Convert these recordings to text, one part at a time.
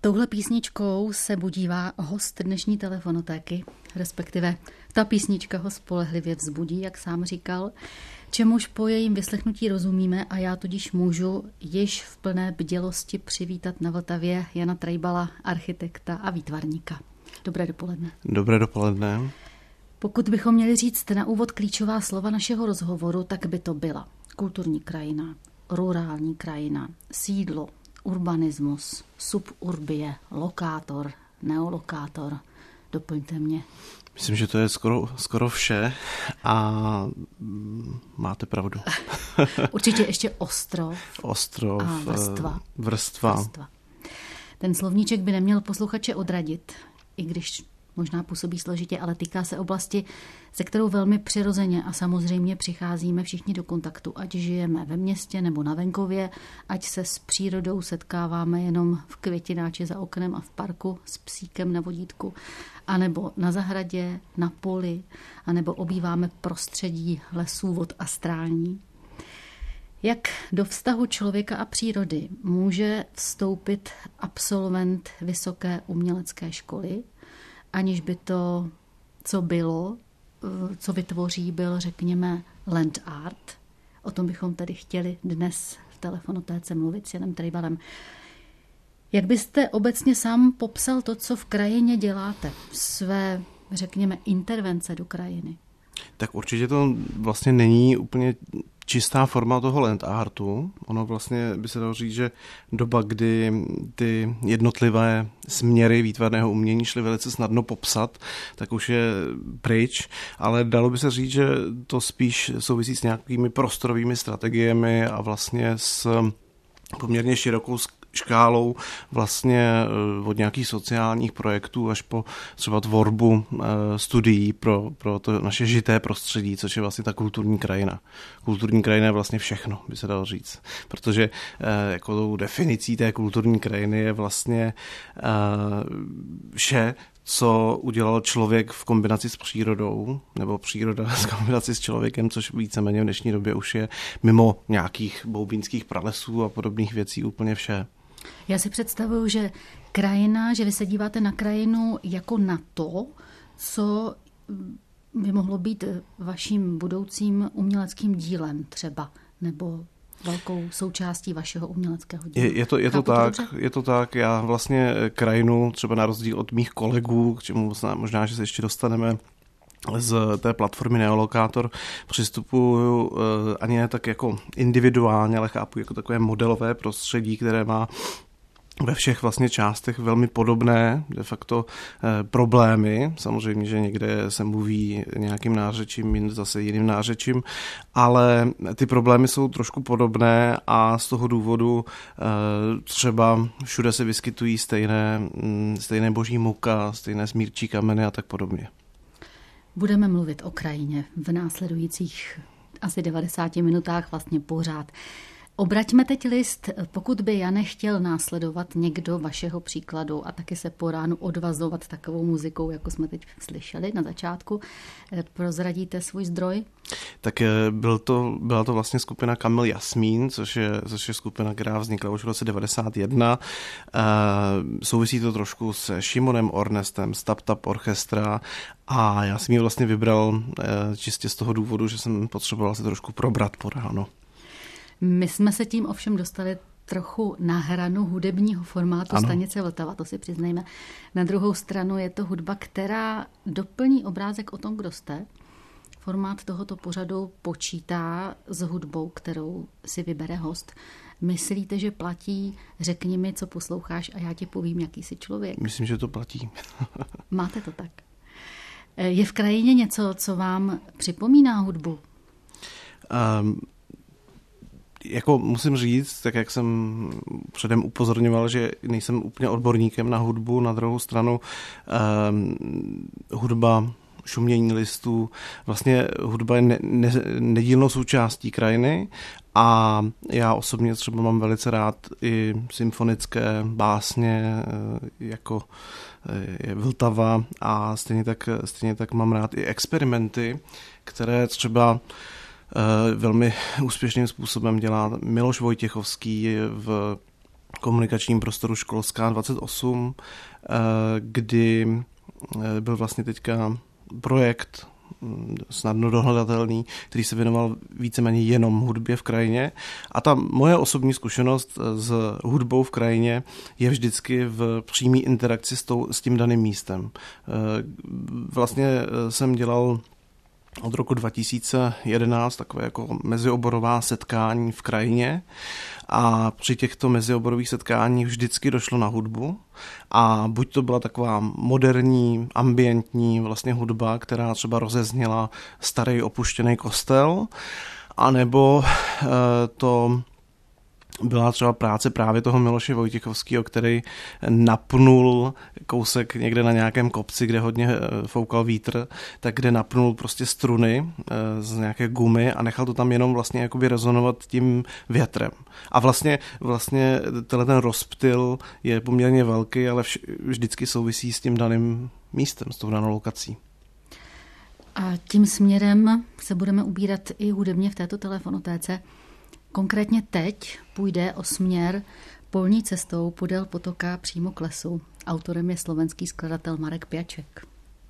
Touhle písničkou se budívá host dnešní telefonotéky, respektive ta písnička ho spolehlivě vzbudí, jak sám říkal, čemuž po jejím vyslechnutí rozumíme a já tudíž můžu již v plné bdělosti přivítat na Vltavě Jana Trejbala, architekta a výtvarníka. Dobré dopoledne. Dobré dopoledne. Pokud bychom měli říct na úvod klíčová slova našeho rozhovoru, tak by to byla kulturní krajina, rurální krajina, sídlo, urbanismus, suburbie, lokátor, neolokátor. Doplňte mě. Myslím, že to je skoro vše a máte pravdu. Určitě ještě ostrov a vrstva. Ten slovníček by neměl posluchače odradit, i když možná působí složitě, ale týká se oblasti, se kterou velmi přirozeně a samozřejmě přicházíme všichni do kontaktu, ať žijeme ve městě nebo na venkově, ať se s přírodou setkáváme jenom v květináči za oknem a v parku s psíkem na vodítku, anebo na zahradě, na poli, anebo obýváme prostředí lesů, vod a strání. Jak do vztahu člověka a přírody může vstoupit absolvent vysoké umělecké školy, aniž by to, co vytvoří, byl, řekněme, land art. O tom bychom tedy chtěli dnes v telefonotéce mluvit s Janem Trejbalem. Jak byste obecně sám popsal to, co v krajině děláte, své, řekněme, intervence do krajiny? Tak určitě to vlastně není úplně čistá forma toho land artu. Ono vlastně by se dalo říct, že doba, kdy ty jednotlivé směry výtvarného umění šly velice snadno popsat, tak už je pryč, ale dalo by se říct, že to spíš souvisí s nějakými prostorovými strategiemi a vlastně s poměrně širokou škálou vlastně od nějakých sociálních projektů až po třeba tvorbu studií pro to naše žité prostředí, což je vlastně ta kulturní krajina. Kulturní krajina je vlastně všechno, by se dalo říct. Protože jako tou definicí té kulturní krajiny je vlastně vše, co udělal člověk v kombinaci s přírodou, nebo příroda v kombinaci s člověkem, což víceméně v dnešní době už je mimo nějakých boubínských pralesů a podobných věcí úplně vše. Já si představuju, že krajina, že vy se díváte na krajinu jako na to, co by mohlo být vaším budoucím uměleckým dílem třeba, nebo velkou součástí vašeho uměleckého díla. Je to tak. Já vlastně krajinu, třeba na rozdíl od mých kolegů, k čemu možná, že se ještě dostaneme, z té platformy Neolokátor přistupuju ani ne tak jako individuálně, ale chápu jako takové modelové prostředí, které má ve všech vlastně částech velmi podobné de facto problémy. Samozřejmě, že někde se mluví nějakým nářečím, jinde zase jiným nářečím, ale ty problémy jsou trošku podobné a z toho důvodu třeba všude se vyskytují stejné boží muka, stejné smírčí kameny a tak podobně. Budeme mluvit o krajině v následujících asi 90 minutách vlastně pořád. Obraťme teď list, pokud by Jane chtěl následovat někdo vašeho příkladu a taky se po ránu odvazovat takovou muzikou, jako jsme teď slyšeli na začátku. Prozradíte svůj zdroj? Tak byla to vlastně skupina Kamil Jasmín, což je skupina, která vznikla už v roce 1991. Souvisí to trošku se Šimonem Ornestem, z Tap Tap Orchestra a já jsem ji vlastně vybral čistě z toho důvodu, že jsem potřeboval se trošku probrat po ráno. My jsme se tím ovšem dostali trochu na hranu hudebního formátu stanice Vltava, to si přiznejme. Na druhou stranu je to hudba, která doplní obrázek o tom, kdo jste. Formát tohoto pořadu počítá s hudbou, kterou si vybere host. Myslíte, že platí? Řekni mi, co posloucháš a já ti povím, jaký jsi člověk. Myslím, že to platí. Máte to tak. Je v krajině něco, co vám připomíná hudbu? Jako musím říct, tak jak jsem předem upozorňoval, že nejsem úplně odborníkem na hudbu, na druhou stranu hudba, šumění listů, vlastně hudba je nedílnou součástí krajiny a já osobně třeba mám velice rád i symfonické básně, jako je Vltava a stejně tak mám rád i experimenty, které třeba velmi úspěšným způsobem dělá Miloš Vojtěchovský v komunikačním prostoru Školská 28, kdy byl vlastně teďka projekt snadno dohledatelný, který se věnoval víceméně jenom hudbě v krajině. A ta moje osobní zkušenost s hudbou v krajině je vždycky v přímé interakci s tím daným místem. Vlastně jsem dělal od roku 2011 takové jako mezioborová setkání v krajině a při těchto mezioborových setkáních vždycky došlo na hudbu a buď to byla taková moderní, ambientní vlastně hudba, která třeba rozezněla starý opuštěný kostel, anebo to byla třeba práce právě toho Miloše Vojtěchovského, který napnul kousek někde na nějakém kopci, kde hodně foukal vítr, tak kde napnul prostě struny z nějaké gumy a nechal to tam jenom vlastně jakoby rezonovat tím větrem. A vlastně tenhle ten rozptyl je poměrně velký, ale vždycky souvisí s tím daným místem, s tou danou lokací. A tím směrem se budeme ubírat i hudebně v této telefonotéce. Konkrétně teď půjde o směr polní cestou podél potoka přímo k lesu. Autorem je slovenský skladatel Marek Piaček.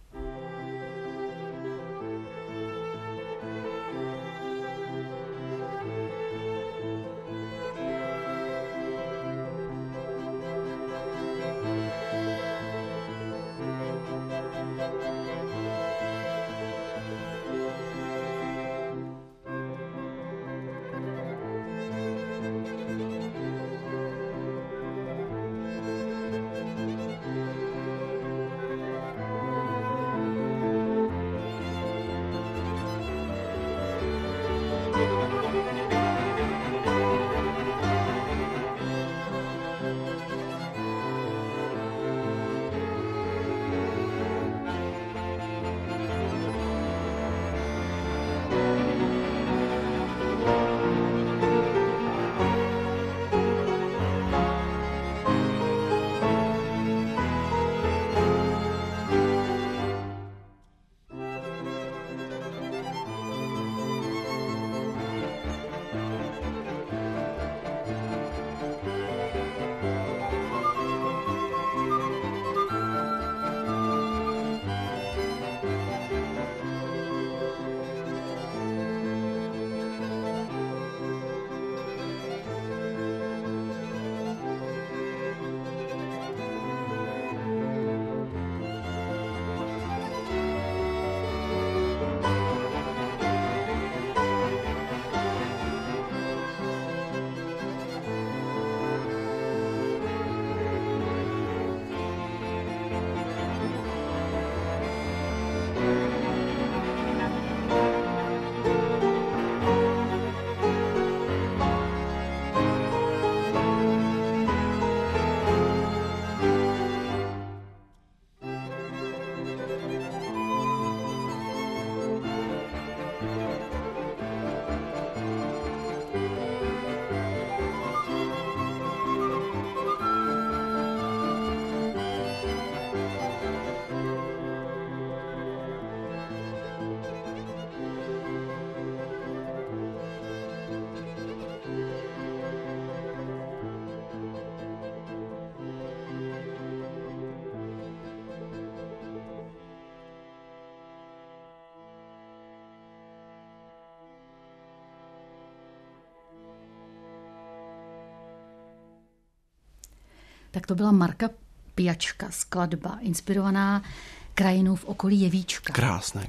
Tak to byla Marka Piačka, skladba inspirovaná krajinou v okolí Jevíčka. Krásné.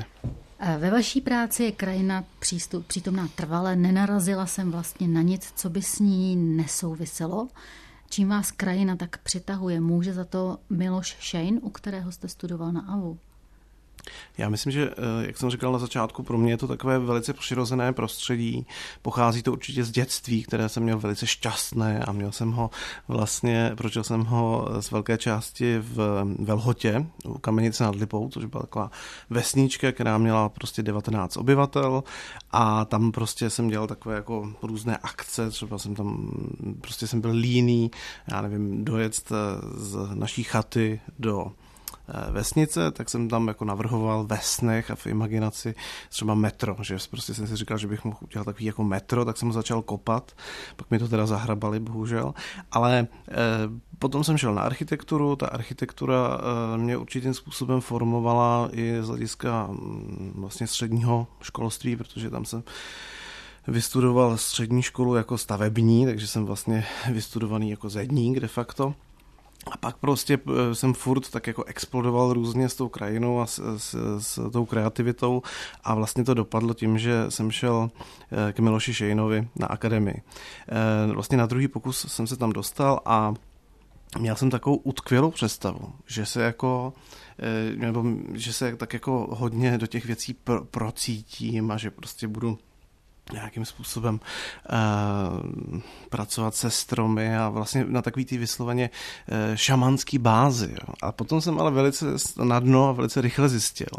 Ve vaší práci je krajina přítomná trvale. Nenarazila jsem vlastně na nic, co by s ní nesouviselo. Čím vás krajina tak přitahuje? Může za to Miloš Šejn, u kterého jste studoval na AVU? Já myslím, že, jak jsem říkal na začátku, pro mě je to takové velice přirozené prostředí. Pochází to určitě z dětství, které jsem měl velice šťastné a prožil jsem ho z velké části v Lhotě, u Kamenice nad Lipou, což byla taková vesnička, která měla prostě 19 obyvatel a tam prostě jsem dělal takové jako různé akce, třeba jsem byl líný, dojet z naší chaty do vesnice, tak jsem tam jako navrhoval ve snech a v imaginaci třeba metro, že prostě jsem si říkal, že bych mohl udělat takový jako metro, tak jsem ho začal kopat, pak mi to teda zahrabali, bohužel, ale potom jsem šel na architekturu, ta architektura mě určitým způsobem formovala i z hlediska vlastně středního školství, protože tam jsem vystudoval střední školu jako stavební, takže jsem vlastně vystudovaný jako zedník de facto. A pak prostě jsem furt tak jako explodoval různě s tou krajinou a s tou kreativitou a vlastně to dopadlo tím, že jsem šel k Miloši Šejnovi na akademii. Vlastně na druhý pokus jsem se tam dostal a měl jsem takovou utkvělou představu, že se jako, nebo že se tak jako hodně do těch věcí procítím a že prostě budu nějakým způsobem pracovat se stromy a vlastně na takový ty vysloveně šamanský bázi. Jo. A potom jsem ale velice snadno a velice rychle zjistil,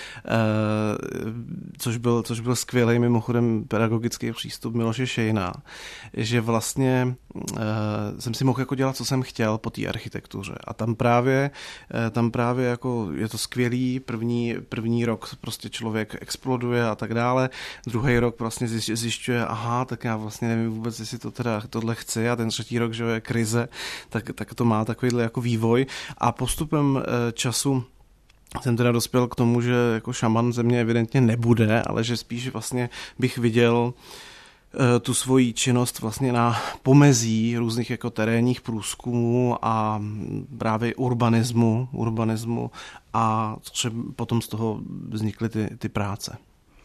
což byl skvělý mimochodem pedagogický přístup Miloše Šejna, že vlastně jsem si mohl jako dělat, co jsem chtěl po té architektuře. A tam právě jako je to skvělý, první rok prostě člověk exploduje a tak dále, druhý rok vlastně zjišťuje, aha, tak já vlastně nevím vůbec, jestli to teda tohle chci a ten třetí rok, že je krize, tak to má takovýhle jako vývoj a postupem času jsem teda dospěl k tomu, že jako šaman ze mě evidentně nebude, ale že spíš vlastně bych viděl tu svoji činnost vlastně na pomezí různých jako terénních průzkumů a právě urbanismu a třeba potom z toho vznikly ty práce.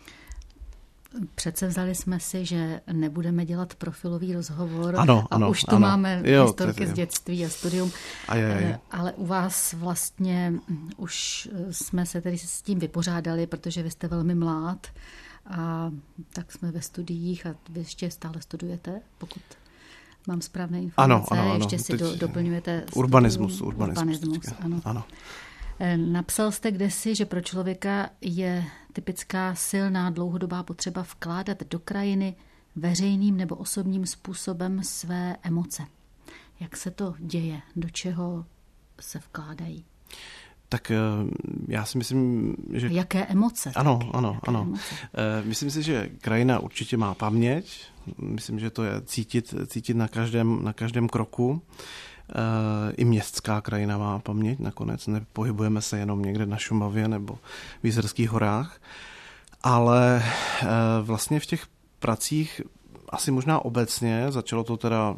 Předsevzali jsme si, že nebudeme dělat profilový rozhovor ano, už tu máme historky z dětství a studium, ale u vás vlastně už jsme se tedy s tím vypořádali, protože vy jste velmi mlád a tak jsme ve studiích a vy ještě stále studujete, pokud mám správné informace, ano. ještě si doplňujete urbanismus, ano. Napsal jste kdesi, že pro člověka je typická silná dlouhodobá potřeba vkládat do krajiny veřejným nebo osobním způsobem své emoce. Jak se to děje? Do čeho se vkládají? Tak já si myslím, že... Jaké emoce? Ano. Myslím si, že krajina určitě má paměť. Myslím, že to je cítit na každém kroku. I městská krajina má paměť nakonec. Nepohybujeme se jenom někde na Šumavě nebo v Jizerských horách. Ale vlastně v těch pracích asi možná obecně, začalo to teda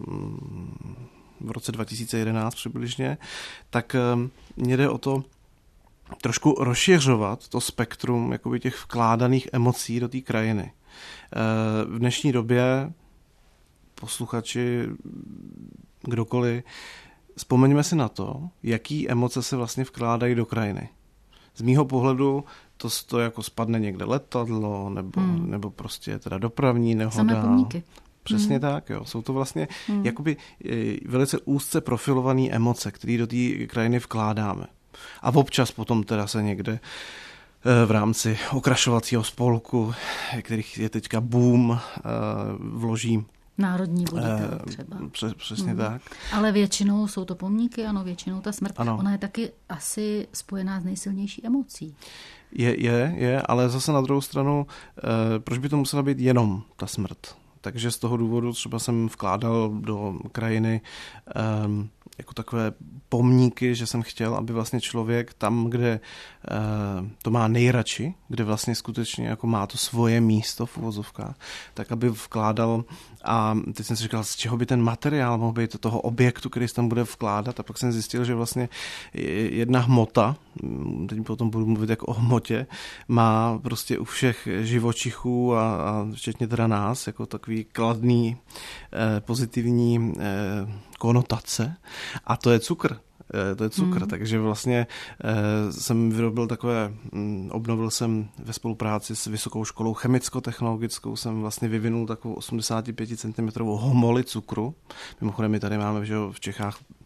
v roce 2011 přibližně, tak mě jde o to trošku rozšiřovat to spektrum jakoby těch vkládaných emocí do té krajiny. V dnešní době posluchači, kdokoliv, vzpomeňme si na to, jaký emoce se vlastně vkládají do krajiny. Z mýho pohledu to jako spadne někde letadlo, nebo prostě teda dopravní nehoda. Samé pomníky. Přesně tak, jo. Jsou to vlastně jakoby velice úzce profilované emoce, které do té krajiny vkládáme. A občas potom teda se někde v rámci okrašovacího spolku, kterých je teďka boom, vloží národní voditel třeba. Přesně tak. Ale většinou jsou to pomníky, většinou ta smrt. Ano. Ona je taky asi spojená s nejsilnější emocí. Je, ale zase na druhou stranu, proč by to musela být jenom ta smrt? Takže z toho důvodu třeba jsem vkládal do krajiny jako takové pomníky, že jsem chtěl, aby vlastně člověk tam, kde to má nejradši, kde vlastně skutečně jako má to svoje místo v uvozovkách, tak aby vkládal, a teď jsem si říkal, z čeho by ten materiál mohl být, toho objektu, který se tam bude vkládat, a pak jsem zjistil, že vlastně jedna hmota, teď potom budu mluvit jako o hmotě, má prostě u všech živočichů a včetně teda nás, jako takový kladný, pozitivní konotace, a to je cukr. Takže vlastně jsem vyrobil obnovil jsem ve spolupráci s Vysokou školou chemicko-technologickou, jsem vlastně vyvinul takovou 85 cm homoli cukru. Mimochodem my tady máme v Čechách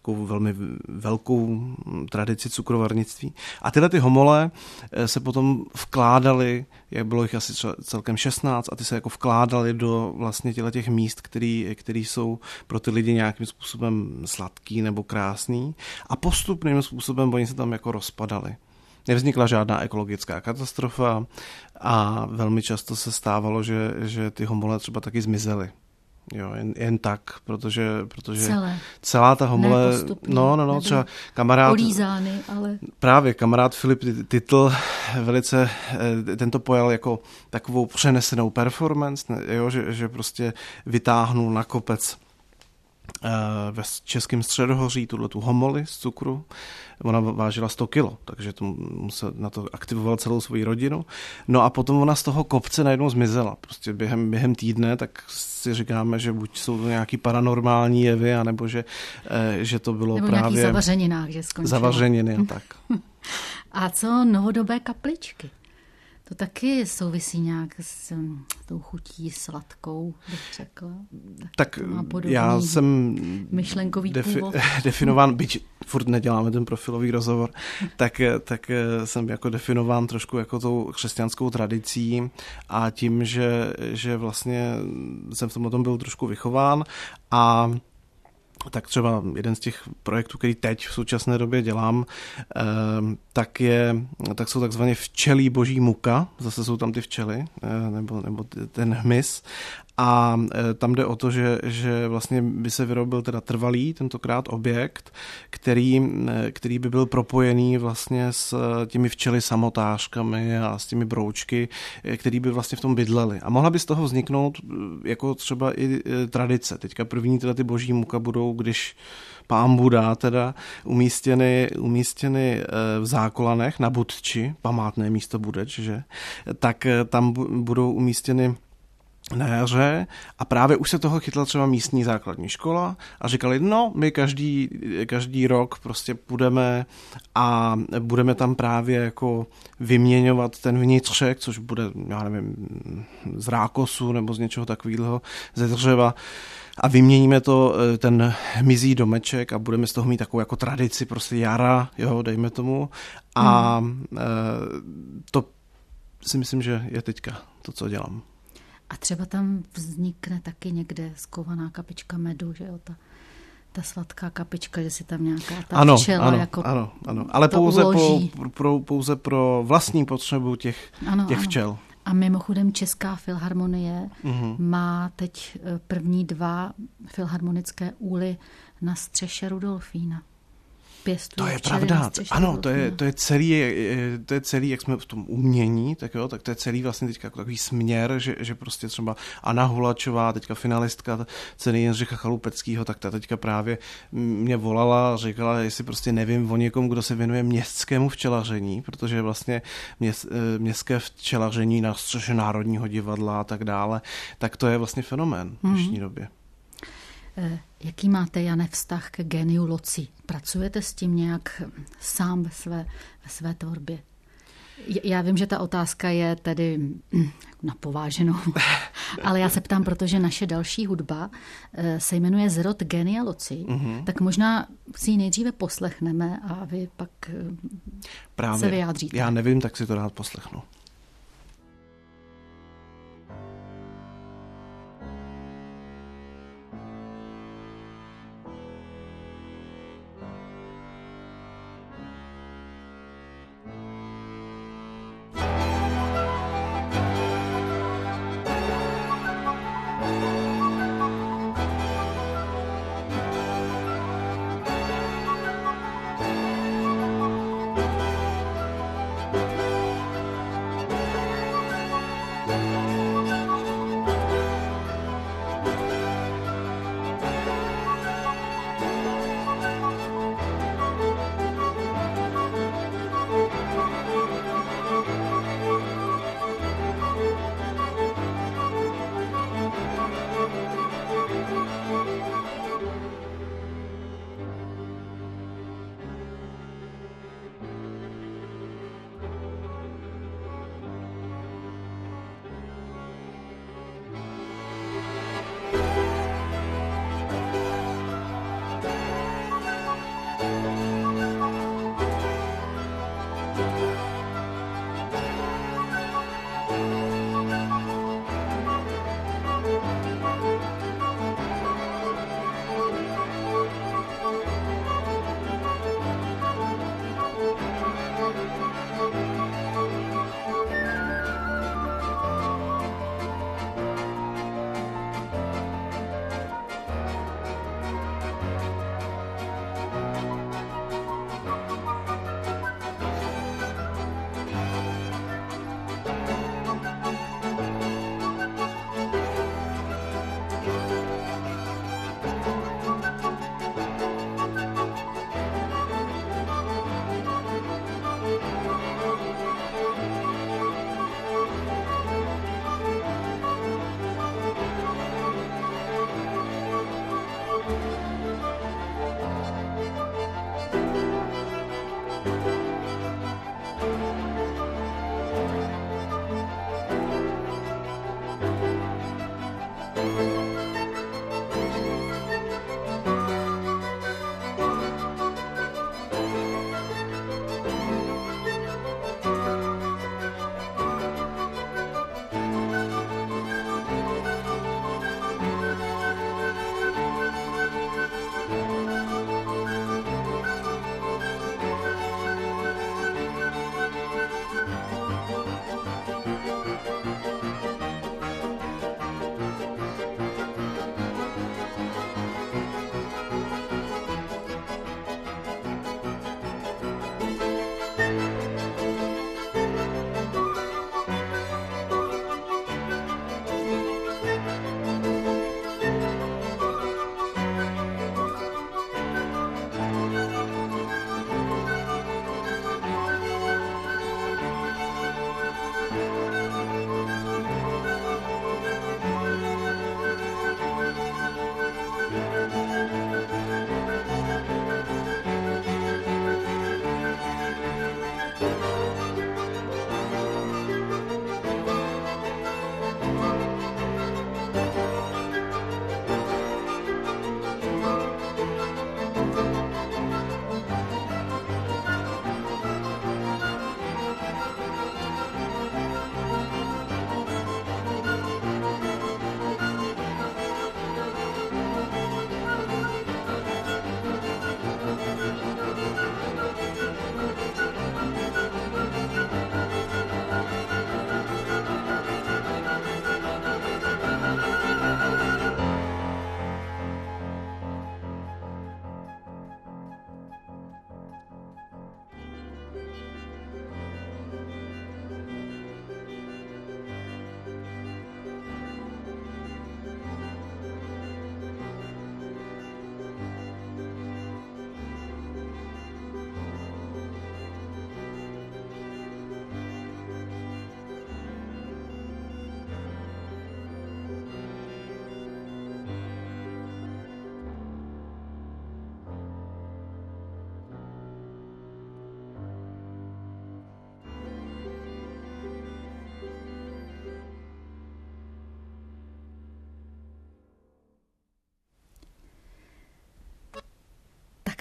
takovou velmi velkou tradici cukrovarnictví. A tyhle ty homole se potom vkládaly, jak bylo jich asi celkem 16, a ty se jako vkládaly do vlastně těch míst, které jsou pro ty lidi nějakým způsobem sladký nebo krásný. A postupným způsobem oni se tam jako rozpadaly. Nevznikla žádná ekologická katastrofa a velmi často se stávalo, že ty homole třeba taky zmizely. Jo, jen tak, protože celá ta homole, no, třeba kamarád, polízány, ale právě kamarád Filip Titl velice tento pojal jako takovou přenesenou performance, jo, že prostě vytáhnul na kopec ve Českém Středohoří tu homoli z cukru. Ona vážila 100 kilo, takže to musel na to aktivoval celou svou rodinu. No a potom ona z toho kopce najednou zmizela. Prostě během týdne, tak si říkáme, že buď jsou to nějaký paranormální jevy, anebo že to bylo nebo právě... Nebo nějaký zavařeninách, že skončilo. Zavařeniny, tak. A co novodobé kapličky? To taky souvisí nějak s tou chutí sladkou, bych řekla. Tak já jsem myšlenkový původ. definován, byť furt neděláme ten profilový rozhovor, tak jsem jako definován trošku jako tou křesťanskou tradicí a tím, že vlastně jsem v tomhle byl trošku vychován a tak třeba jeden z těch projektů, který teď v současné době dělám, tak jsou takzvaně včelí boží muka, zase jsou tam ty včely, nebo ten hmyz. A tam jde o to, že vlastně by se vyrobil teda trvalý, tentokrát objekt, který by byl propojený vlastně s těmi včely samotářkami a s těmi broučky, který by vlastně v tom bydleli. A mohla by z toho vzniknout jako třeba i tradice. Teďka první teda ty boží muka budou, když Pán Buddha teda umístěny v Zákolanech na Budči, památné místo Budeč, že? Tak tam budou umístěny na jaře a právě už se toho chytla třeba místní základní škola a říkali, no, my každý rok prostě půjdeme a budeme tam právě jako vyměňovat ten vnitřek, což bude, já nevím, z rákosu nebo z něčeho takového, ze dřeva, a vyměníme ten hmyzí domeček a budeme z toho mít takovou jako tradici prostě jara, jo, dejme tomu. A to si myslím, že je teďka to, co dělám. A třeba tam vznikne taky někde skovaná kapička medu, že jo, ta sladká kapička, že si tam nějaká ta včela ano, ale pouze pro vlastní potřebu těch včel. A mimochodem Česká filharmonie má teď první 2 filharmonické úly na střeše Rudolfína. To je pravda, ano, to je celý, jak jsme v tom umění, tak to je celý vlastně teďka takový směr, že prostě třeba Anna Hulačová, teďka finalistka ceny Jindřicha Chalupeckého, tak ta teďka právě mě volala a říkala, jestli prostě nevím o někom, kdo se věnuje městskému včelaření, protože vlastně městské včelaření na střeše Národního divadla a tak dále, tak to je vlastně fenomén v dnešní době. Jaký máte, Jane, vztah k géniu loci? Pracujete s tím nějak sám ve své tvorbě? Já vím, že ta otázka je tedy napováženou, ale já se ptám, protože naše další hudba se jmenuje Zrod génia loci, tak možná si ji nejdříve poslechneme a vy pak se vyjádříte. Já nevím, tak si to rád poslechnu.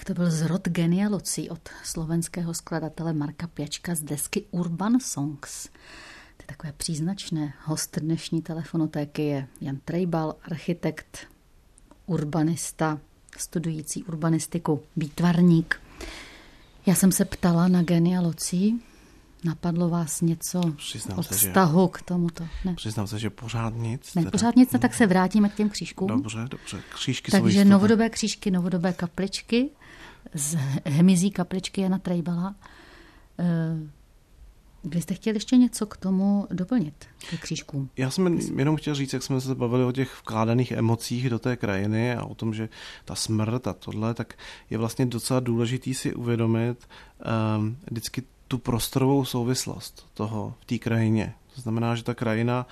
Tak to byl zrod genialocí od slovenského skladatele Marka Pjačka z desky Urban Songs. To je takové příznačné. Host dnešní telefonotéky je Jan Trejbal, architekt, urbanista, studující urbanistiku, výtvarník. Já jsem se ptala na genialocí. Napadlo vás něco od vztahu k tomuto? Ne. Přiznám se, že pořád nic. Ne, pořád nic, tak se vrátíme k těm křížkům. Dobře. Křížky takže jsou jistoty. Novodobé křížky, novodobé kapličky z hmyzí kapličky Jana Trejbala. Vy jste chtěli ještě něco k tomu doplnit, k křížkům? Já jsem jenom chtěl říct, jak jsme se bavili o těch vkládaných emocích do té krajiny a o tom, že ta smrt a tohle, tak je vlastně docela důležitý si uvědomit vždycky tu prostorovou souvislost toho v té krajině. To znamená, že ta krajina,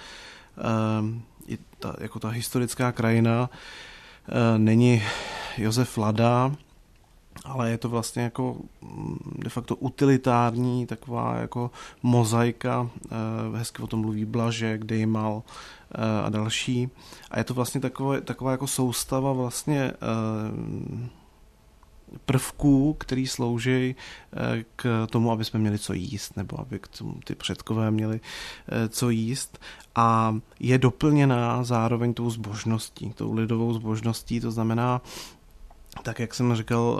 jako ta historická krajina, není Josef Lada, ale je to vlastně jako de facto utilitární taková jako mozaika, hezky o tom mluví Blažek, Dejmal a další. A je to vlastně taková jako soustava vlastně prvků, který slouží k tomu, aby jsme měli co jíst, nebo aby k tomu ty předkové měli co jíst. A je doplněná zároveň tou zbožností, tou lidovou zbožností, to znamená, tak jak jsem říkal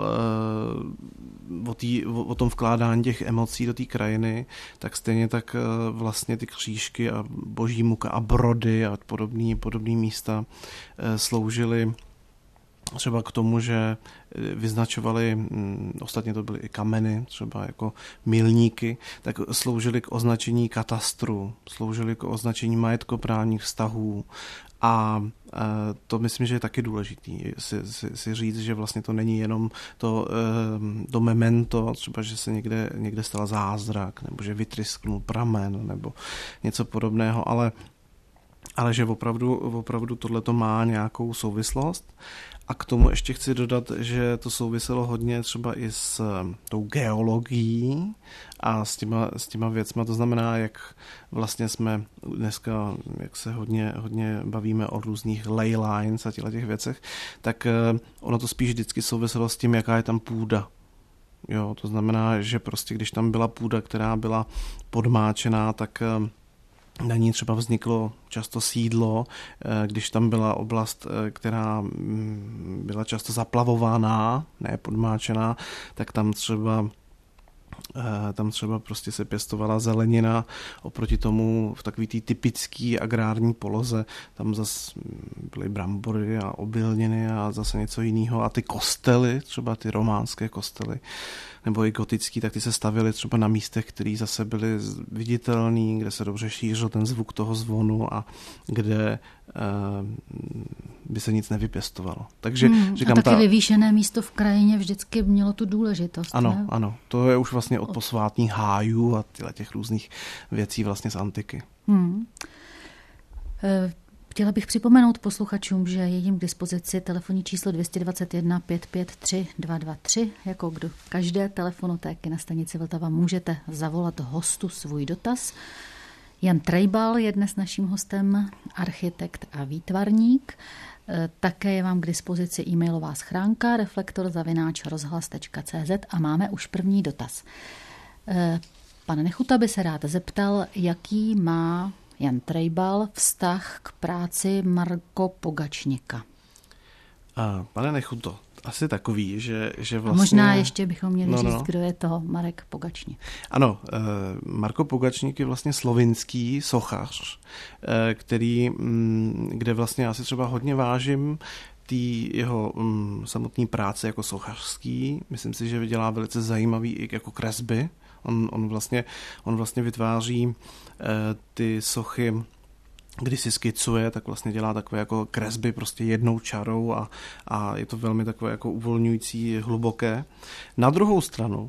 o tom vkládání těch emocí do té krajiny, tak stejně tak vlastně ty křížky a boží muka a brody a podobné místa sloužily třeba k tomu, že vyznačovali, ostatně to byly i kameny, třeba jako milníky, tak sloužily k označení katastru, sloužily k označení majetkoprávních vztahů a to myslím, že je taky důležitý si říct, že vlastně to není jenom to memento, třeba, že se někde stal zázrak, nebo že vytrysknul pramen, nebo něco podobného, ale že opravdu tohleto má nějakou souvislost. A k tomu ještě chci dodat, že to souviselo hodně třeba i s tou geologií a s těma věcma. To znamená, jak vlastně jsme dneska, jak se hodně bavíme o různých ley lines a těch věcech, tak ono to spíš vždycky souviselo s tím, jaká je tam půda. Jo, to znamená, že prostě když tam byla půda, která byla podmáčená, tak na ní třeba vzniklo často sídlo, když tam byla oblast, která byla často zaplavovaná, ne podmáčená, tak tam třeba prostě se pěstovala zelenina, oproti tomu v takový té typický agrární poloze tam zase byly brambory a obilniny a zase něco jiného a ty kostely, třeba ty románské kostely nebo i gotický, tak ty se stavěly třeba na místech, které zase byly viditelný, kde se dobře šířil ten zvuk toho zvonu a kde by se nic nevypěstovalo. Takže říkám, a taky vyvýšené místo v krajině vždycky mělo tu důležitost. Ano, ano. To je už vlastně od posvátných hájů a těch různých věcí vlastně z antiky. Chtěla bych připomenout posluchačům, že je jim k dispozici telefonní číslo 221 553 223. Jako kdo každé telefonotéky na stanici Vltava můžete zavolat hostu svůj dotaz. Jan Trejbal je dnes naším hostem, architekt a výtvarník. Také je vám k dispozici e-mailová schránka reflektor@rozhlas.cz a máme už první dotaz. Pan Nechuta by se rád zeptal, jaký má Jan Trejbal vztah k práci Marko Pogačníka. Pane Nechuto, asi takový, že vlastně... A možná ještě bychom měli říct, kdo je to Marek Pogačník. Ano, Marko Pogačník je vlastně slovinský sochař, kde vlastně já si třeba hodně vážím jeho samotný práce jako sochařský. Myslím si, že dělá velice zajímavý i jako kresby. On vlastně vytváří ty sochy, když si skicuje, tak vlastně dělá takové jako kresby prostě jednou čarou a je to velmi takové jako uvolňující, hluboké. Na druhou stranu,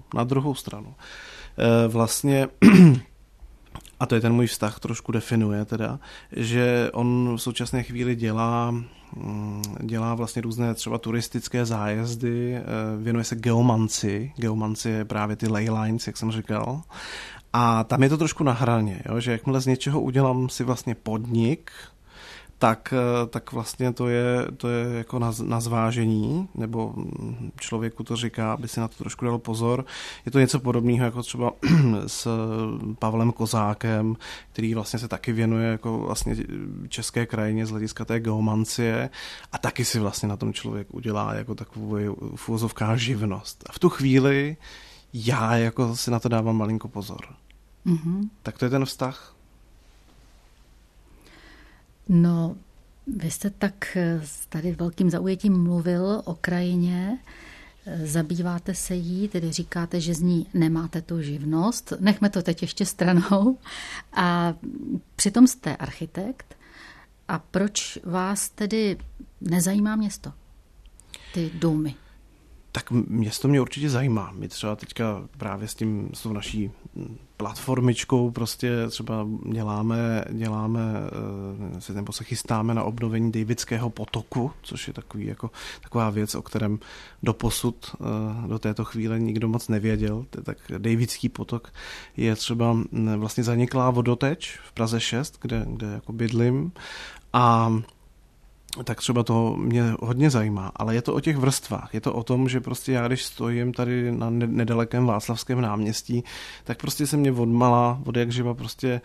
vlastně, a to je ten můj vztah, trošku definuje teda, že on v současné chvíli dělá vlastně různé třeba turistické zájezdy, věnuje se geomanci. Geomanci je právě ty ley lines, jak jsem říkal. A tam je to trošku na hraně, jo? Že jakmile z něčeho udělám si vlastně podnik, tak vlastně to je jako na zvážení, nebo člověku to říká, aby si na to trošku dal pozor. Je to něco podobného jako třeba s Pavlem Kozákem, který vlastně se taky věnuje jako vlastně české krajině z hlediska té geomancie a taky si vlastně na tom člověk udělá jako takovou v uvozovkách živnost. A v tu chvíli já jako si na to dávám malinko pozor. Mm-hmm. Tak to je ten vztah. No, vy jste tak tady velkým zaujetím mluvil o krajině, zabýváte se jí, tedy říkáte, že z ní nemáte tu živnost, nechme to teď ještě stranou, a přitom jste architekt. A proč vás tedy nezajímá město, ty domy? Tak město mě určitě zajímá. My třeba teďka právě s tou naší platformičkou prostě třeba děláme nebo se chystáme na obnovení Davidského potoku, což je taková věc, o kterém doposud do této chvíle nikdo moc nevěděl. Tak Davidský potok je třeba vlastně zaniklá vodoteč v Praze 6, kde jako bydlím, a tak třeba to mě hodně zajímá, ale je to o těch vrstvách. Je to o tom, že prostě já, když stojím tady na nedalekém Václavském náměstí, tak prostě se mě od jak živa prostě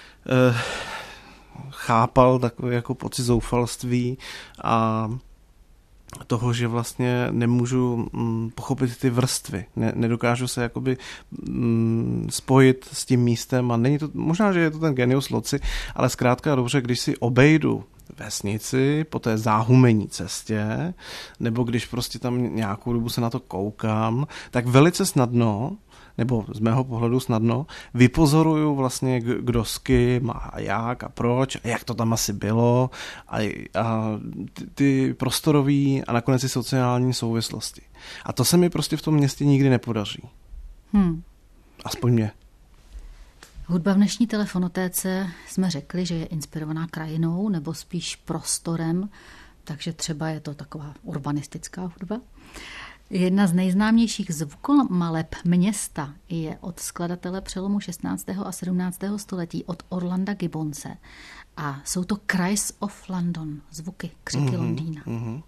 chápal takový jako pocit zoufalství a toho, že vlastně nemůžu pochopit ty vrstvy. Nedokážu se jakoby spojit s tím místem a není to, možná, že je to ten genius loci, ale zkrátka dobře, když si obejdu vesnici po té záhumení cestě, nebo když prostě tam nějakou dobu se na to koukám, tak velice snadno, nebo z mého pohledu snadno, vypozoruju vlastně, kdo s kým a jak a proč a jak to tam asi bylo a ty prostorové a nakonec i sociální souvislosti. A to se mi prostě v tom městě nikdy nepodaří. Aspoň mě. Hudba v dnešní telefonotéce jsme řekli, že je inspirovaná krajinou nebo spíš prostorem, takže třeba je to taková urbanistická hudba. Jedna z nejznámějších zvukomaleb města je od skladatele přelomu 16. a 17. století, od Orlanda Gibbonse. A jsou to Cries of London, zvuky, křiky Londýna. Mm-hmm.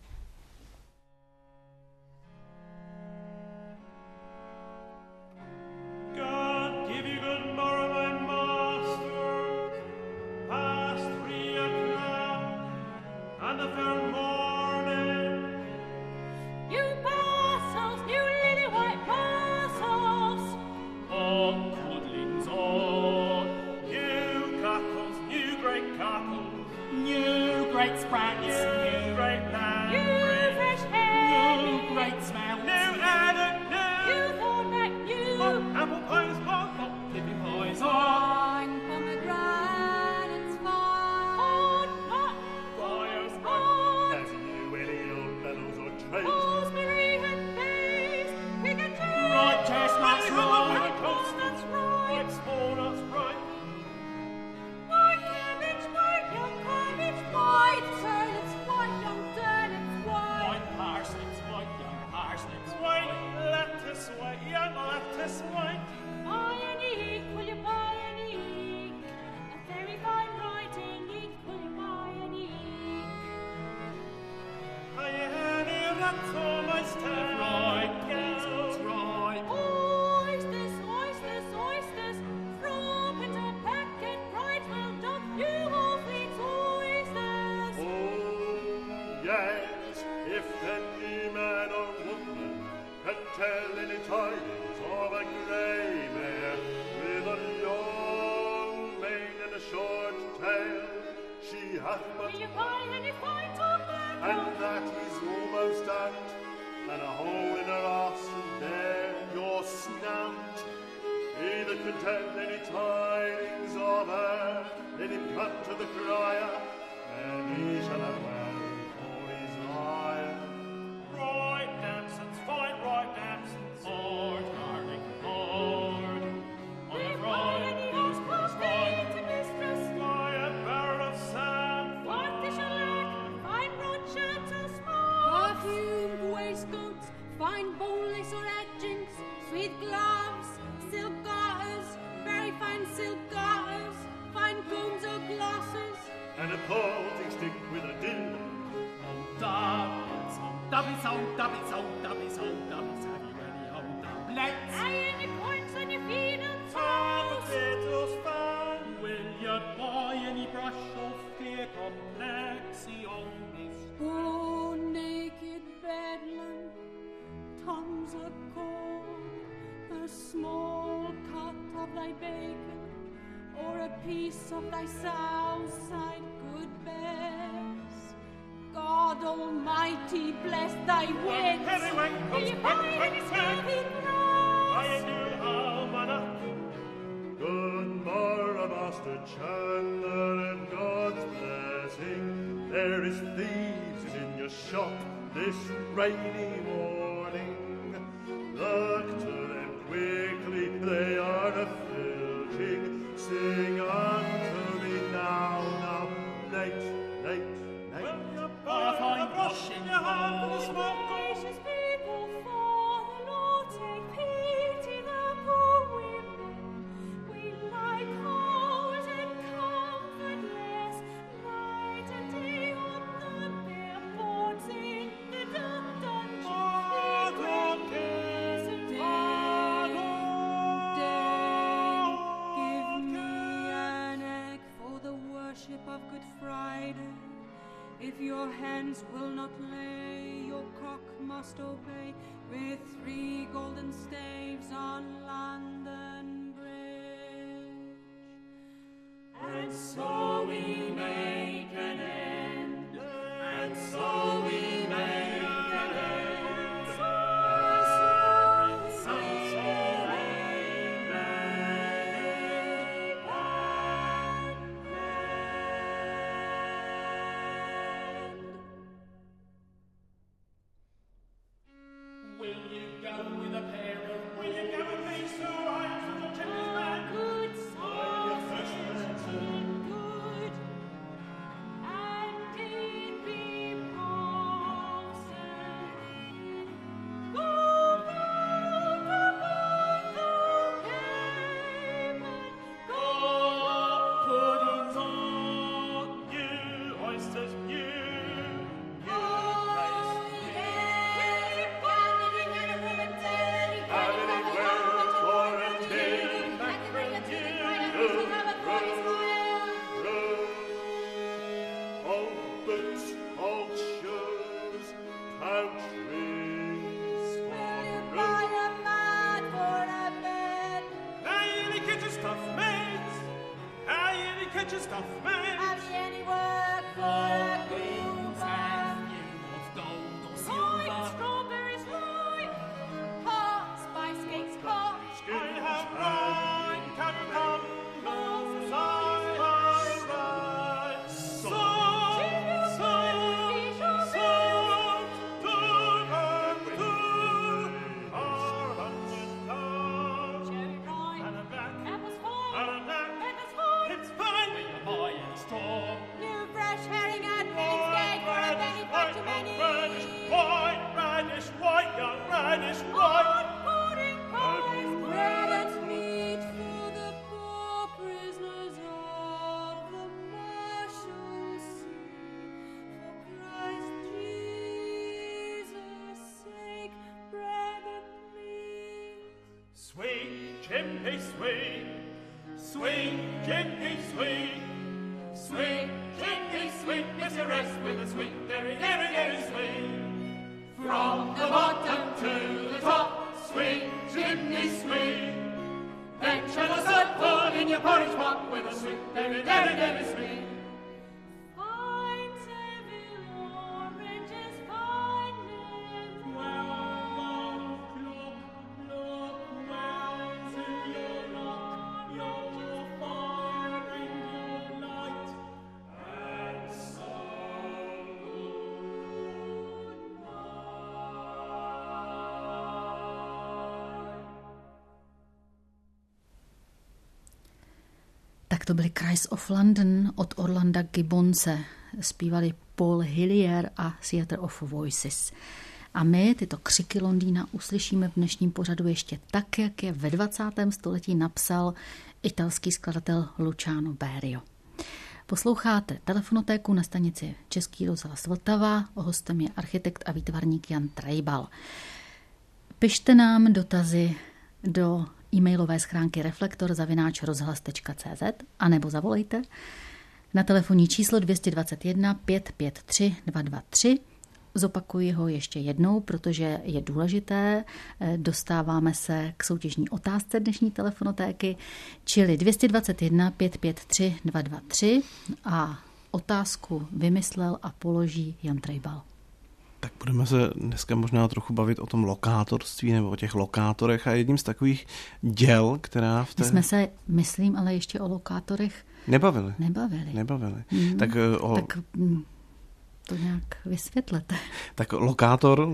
and a pointing stick with a dill. Oh, dubbits, have you any old doublets? Any points on your feet and potatoes fine. Will you buy any brush or fear complexions? Oh, naked bedlam, tons of corn, a small cut of thy bacon, or a piece of thy south side good bears. God Almighty bless thy wits. Will you buy any smoking grass? Buy a new almanac. Good morrow, Master Chandler, and God's blessing. There is thieves in your shop this rainy morning. Look to them quickly, they are a-filching. Sing unto me now, late. Buy a fine washing bowl. Gracious people, for the Lord take pity the poor women. We lie cold and comfortless, night and day on the bare boards in the dark dungeon. Give me an egg for the worship of Good Friday. If your hands will not lay, your cock must obey, with 3 golden staves on London Bridge. And so we make an end, and so we make an end, so we Tak to byly Cries of London od Orlanda Gibbonse. Zpívali Paul Hillier a Theatre of Voices. A my tyto křiky Londýna uslyšíme v dnešním pořadu ještě tak, jak je ve 20. století napsal italský skladatel Luciano Berio. Posloucháte telefonotéku na stanici Český rozhlas Vltava. Hostem je architekt a výtvarník Jan Trejbal. Pište nám dotazy do e-mailové schránky reflektor@rozhlas.cz a nebo zavolejte na telefonní číslo 221 553 223. Zopakuji ho ještě jednou, protože je důležité. Dostáváme se k soutěžní otázce dnešní telefonotéky, čili 221 553 223 a otázku vymyslel a položí Jan Trejbal. Tak budeme se dneska možná trochu bavit o tom lokátorství nebo o těch lokátorech a jedním z takových děl, která v té... My jsme se, myslím, ale ještě o lokátorech nebavili. Tak to nějak vysvětlete. Tak lokátor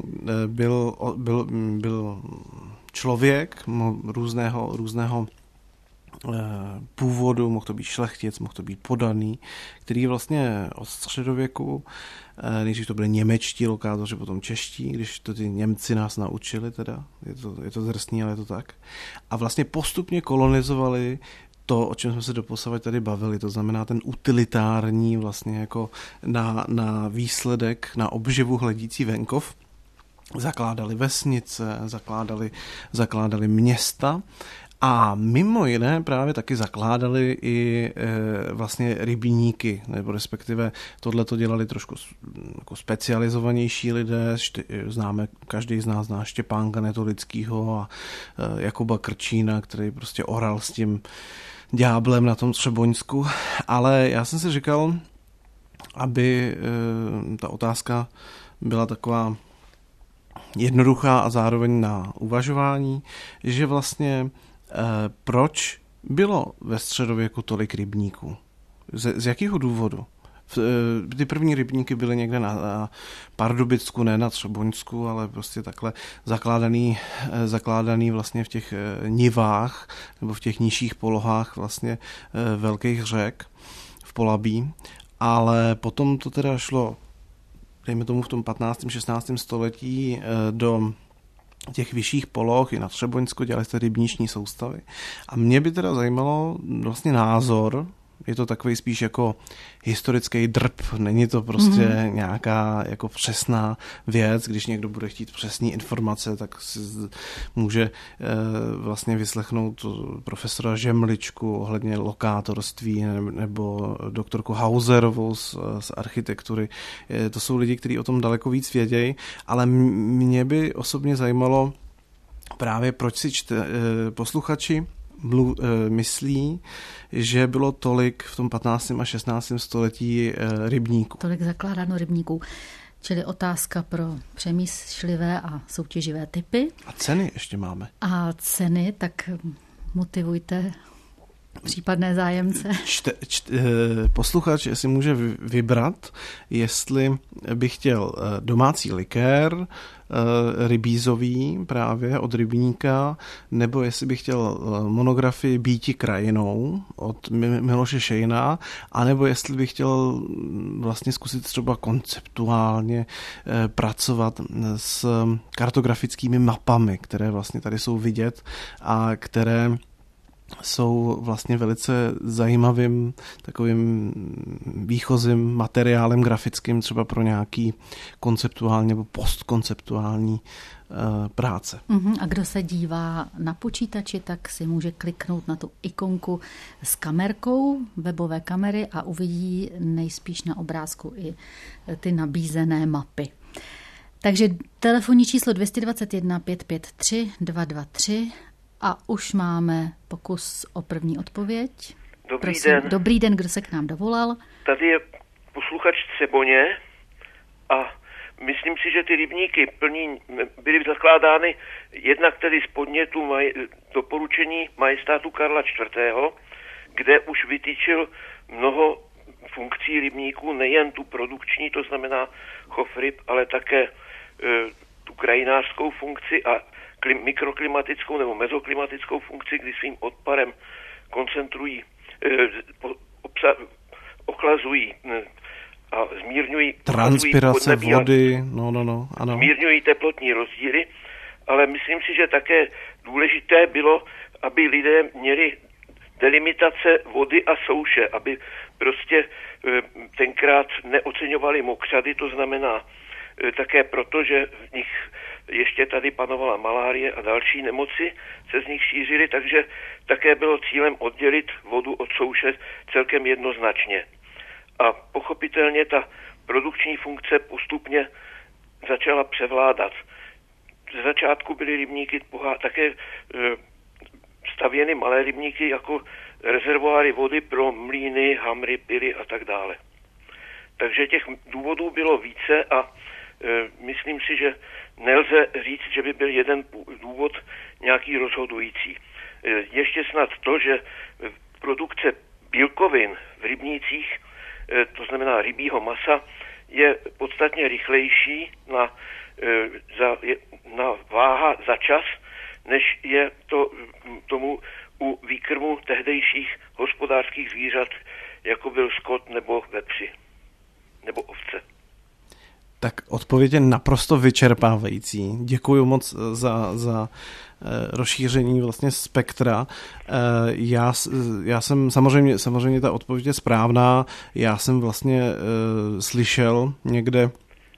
byl člověk různého původu, mohl to být šlechtic, mohl to být podaný, který vlastně od středověku, nejdřív to byly němečtí lokátoři, potom čeští, když to ty Němci nás naučili, teda, je to drsný, ale je to tak. A vlastně postupně kolonizovali to, o čem jsme se doposavad tady bavili, to znamená ten utilitární vlastně jako na výsledek, na obživu hledící venkov. Zakládali vesnice, zakládali města a mimo jiné právě taky zakládali i vlastně rybníky, nebo respektive tohle to dělali trošku jako specializovanější lidé. Každý z nás zná Štěpánka Netolického a Jakuba Krčína, který prostě oral s tím ďáblem na tom Třeboňsku, ale já jsem si říkal, aby ta otázka byla taková jednoduchá a zároveň na uvažování, že vlastně proč bylo ve středověku tolik rybníků? Z jakého důvodu? Ty první rybníky byly někde na Pardubicku, ne na Třeboňsku, ale prostě takhle zakládaný vlastně v těch nivách nebo v těch nižších polohách vlastně velkých řek v Polabí, ale potom to teda šlo, dejme tomu v tom 15. 16. století do těch vyšších poloh i na Třeboňsku dělali se rybniční soustavy. A mě by teda zajímalo vlastně názor, je to takový spíš jako historický drb, není to prostě nějaká jako přesná věc, když někdo bude chtít přesné informace, tak si může vlastně vyslechnout profesora Žemličku ohledně lokátorství nebo doktorku Hauserovou z architektury. To jsou lidi, kteří o tom daleko víc vědějí, ale mě by osobně zajímalo právě, proč si posluchači myslí, že bylo tolik v tom 15. a 16. století rybníků. Tolik zakládáno rybníků. Čili otázka pro přemýšlivé a soutěživé typy. A ceny ještě máme. A ceny, tak motivujte případné zájemce. Posluchač si může vybrat, jestli by chtěl domácí likér, rybízový právě od rybníka, nebo jestli by chtěl monografii Býti krajinou od Miloše Šejna, anebo jestli by chtěl vlastně zkusit třeba konceptuálně pracovat s kartografickými mapami, které vlastně tady jsou vidět a které jsou vlastně velice zajímavým takovým výchozím materiálem grafickým třeba pro nějaký konceptuální nebo postkonceptuální práce. A kdo se dívá na počítači, tak si může kliknout na tu ikonku s kamerkou, webové kamery a uvidí nejspíš na obrázku i ty nabízené mapy. Takže telefonní číslo 221 553 223 a už máme pokus o první odpověď. Den. Dobrý den, kdo se k nám dovolal? Tady je posluchač Třeboně a myslím si, že ty rybníky byly zakládány jednak tedy z podnětu doporučení majestátu Karla IV., kde už vytyčil mnoho funkcí rybníků, nejen tu produkční, to znamená chov ryb, ale také tu krajinářskou funkci a mikroklimatickou nebo mezoklimatickou funkci, kdy svým odparem koncentrují, ochlazují a zmírňují transpirace vody, ano. Zmírňují teplotní rozdíly, ale myslím si, že také důležité bylo, aby lidé měli delimitace vody a souše, aby prostě tenkrát neoceňovali mokřady, to znamená také proto, že v nich ještě tady panovala malárie a další nemoci se z nich šířily, takže také bylo cílem oddělit vodu od souše celkem jednoznačně. A pochopitelně ta produkční funkce postupně začala převládat. Z začátku byly rybníky také stavěny malé rybníky jako rezervoáry vody pro mlýny, hamry, pily a tak dále. Takže těch důvodů bylo více a myslím si, že nelze říct, že by byl jeden důvod nějaký rozhodující. Ještě snad to, že produkce bílkovin v rybnících, to znamená rybího masa, je podstatně rychlejší na váha za čas, než je to tomu u výkrmu tehdejších hospodářských zvířat, jako byl skot nebo vepři, nebo ovce. Tak odpověď je naprosto vyčerpávající. Děkuji moc za rozšíření vlastně spektra. Já jsem samozřejmě ta odpověď je správná. Já jsem vlastně slyšel někde,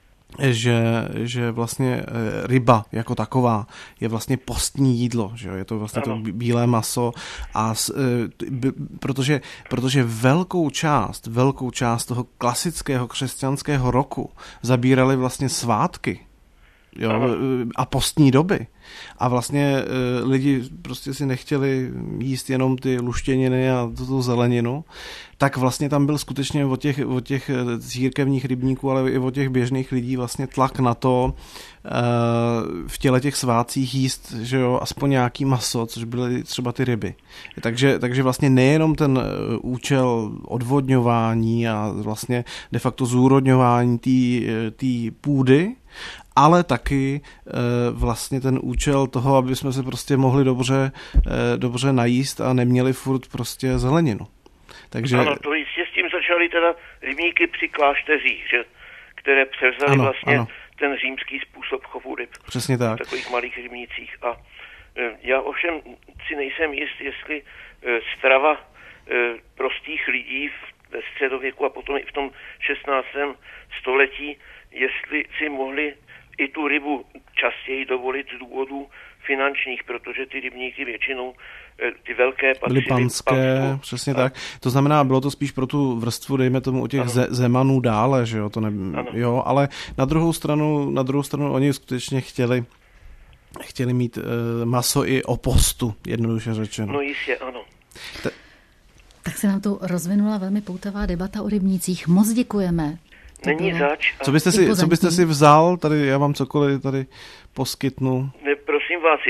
že vlastně ryba jako taková je vlastně postní jídlo, že jo? Je to vlastně to bílé maso a protože velkou část toho klasického křesťanského roku zabírali vlastně svátky, jo, a postní doby. A vlastně lidi prostě si nechtěli jíst jenom ty luštěniny a tu zeleninu, tak vlastně tam byl skutečně od těch církevních rybníků, ale i od těch běžných lidí vlastně tlak na to v těch svátcích jíst, že jo, aspoň nějaký maso, což byly třeba ty ryby. Takže vlastně nejenom ten účel odvodňování a vlastně de facto zúrodňování té půdy, ale taky vlastně ten účel toho, aby jsme se prostě mohli dobře najíst a neměli furt prostě zeleninu. Takže... Ano, to jistě s tím začaly teda rybníky při klášteřích, které převzali vlastně ten římský způsob chovu ryb. Přesně tak. V takových malých rybnících. A já ovšem si nejsem jist, jestli strava prostých lidí ve středověku a potom i v tom 16. století, jestli si mohli i tu rybu častěji dovolit z důvodů finančních, protože ty rybníky většinou ty velké byly panské, přesně tak. To znamená, bylo to spíš pro tu vrstvu, dejme tomu, o těch zemanů dále, že jo, to jo, ale na druhou stranu oni skutečně chtěli mít maso i o postu, jednoduše řečeno. No jistě, ano. Tak se nám tu rozvinula velmi poutavá debata o rybnících. Moc děkujeme. Není zač. Co byste si vzal? Tady já vám cokoliv tady poskytnu. Ne, prosím vás,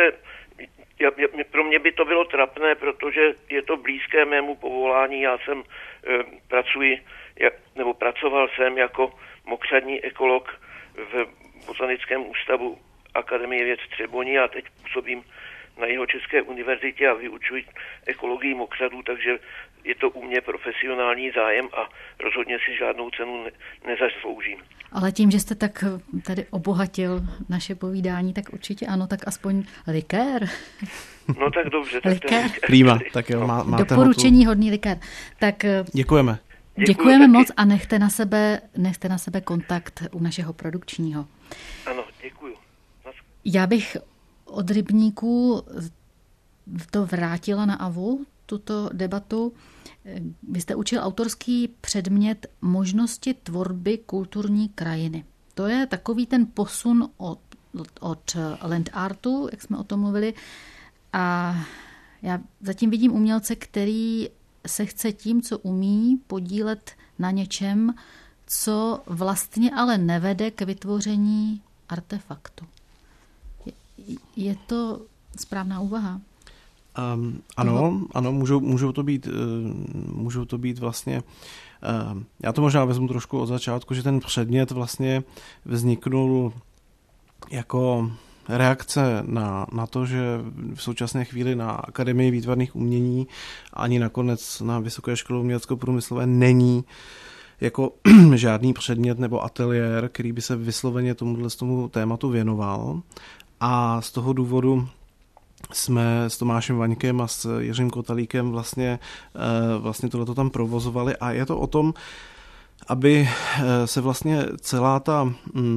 pro mě by to bylo trapné, protože je to blízké mému povolání. Já jsem pracoval jsem jako mokřadní ekolog v Botanickém ústavu Akademie věd Třeboní a teď působím na Jihočeské univerzitě a vyučuji ekologii mokřadů, takže je to u mě profesionální zájem a rozhodně si žádnou cenu nezasloužím. Ale tím, že jste tak tady obohatil naše povídání, tak určitě ano, tak aspoň likér. No tak dobře. Tak prýma, tak jo, máte doporučení hodný likér. Tak děkujeme. Děkujeme moc a nechte na sebe kontakt u našeho produkčního. Ano, děkuju. Já bych od rybníků to vrátila na AVU, tuto debatu. Vy jste učil autorský předmět možnosti tvorby kulturní krajiny. To je takový ten posun od land artu, jak jsme o tom mluvili. A já zatím vidím umělce, který se chce tím, co umí, podílet na něčem, co vlastně ale nevede k vytvoření artefaktu. Je to správná úvaha? Ano, můžou to být vlastně, já to možná vezmu trošku od začátku, že ten předmět vlastně vzniknul jako reakce na to, že v současné chvíli na Akademii výtvarných umění ani nakonec na Vysoké škole umělecko-průmyslové není jako žádný předmět nebo ateliér, který by se vysloveně tomu tématu věnoval. A z toho důvodu jsme s Tomášem Vaňkem a s Jiřím Kotalíkem vlastně tohleto tam provozovali a je to o tom, aby se vlastně celá ta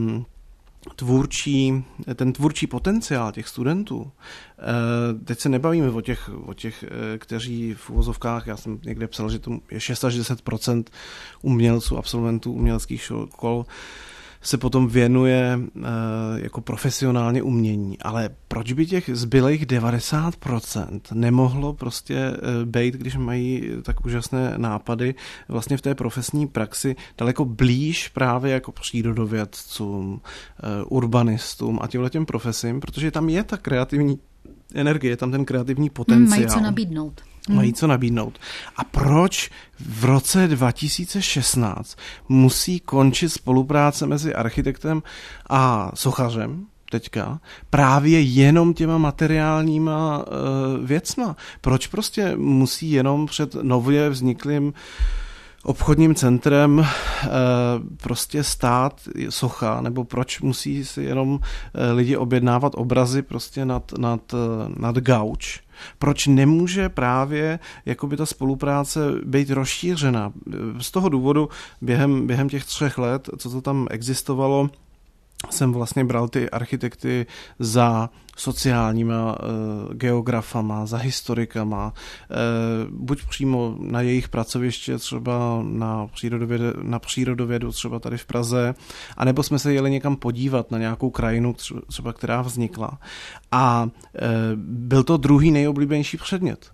ten tvůrčí potenciál těch studentů, teď se nebavíme o těch, kteří v uvozovkách, já jsem někde psal, že to je 6 až 10% umělců, absolventů uměleckých škol, se potom věnuje jako profesionálně umění. Ale proč by těch zbylejch 90% nemohlo prostě bejt, když mají tak úžasné nápady vlastně v té profesní praxi daleko blíž právě jako přírodovědcům, urbanistům a těmhletěm profesím, protože tam je ta kreativní energie, tam ten kreativní potenciál. Mají co nabídnout. Mají co nabídnout. A proč v roce 2016 musí končit spolupráce mezi architektem a sochařem teďka právě jenom těma materiálníma věcma? Proč prostě musí jenom před nově vzniklým obchodním centrem prostě stát socha, nebo proč musí si jenom lidi objednávat obrazy prostě nad gauč? Proč nemůže právě jakoby ta spolupráce být rozšířena? Z toho důvodu během těch 3 let, co to tam existovalo, jsem vlastně bral ty architekty za sociálníma geografama, za historikama, buď přímo na jejich pracoviště, třeba na přírodovědu, třeba tady v Praze, anebo jsme se jeli někam podívat na nějakou krajinu, třeba která vznikla. A byl to druhý nejoblíbenější předmět.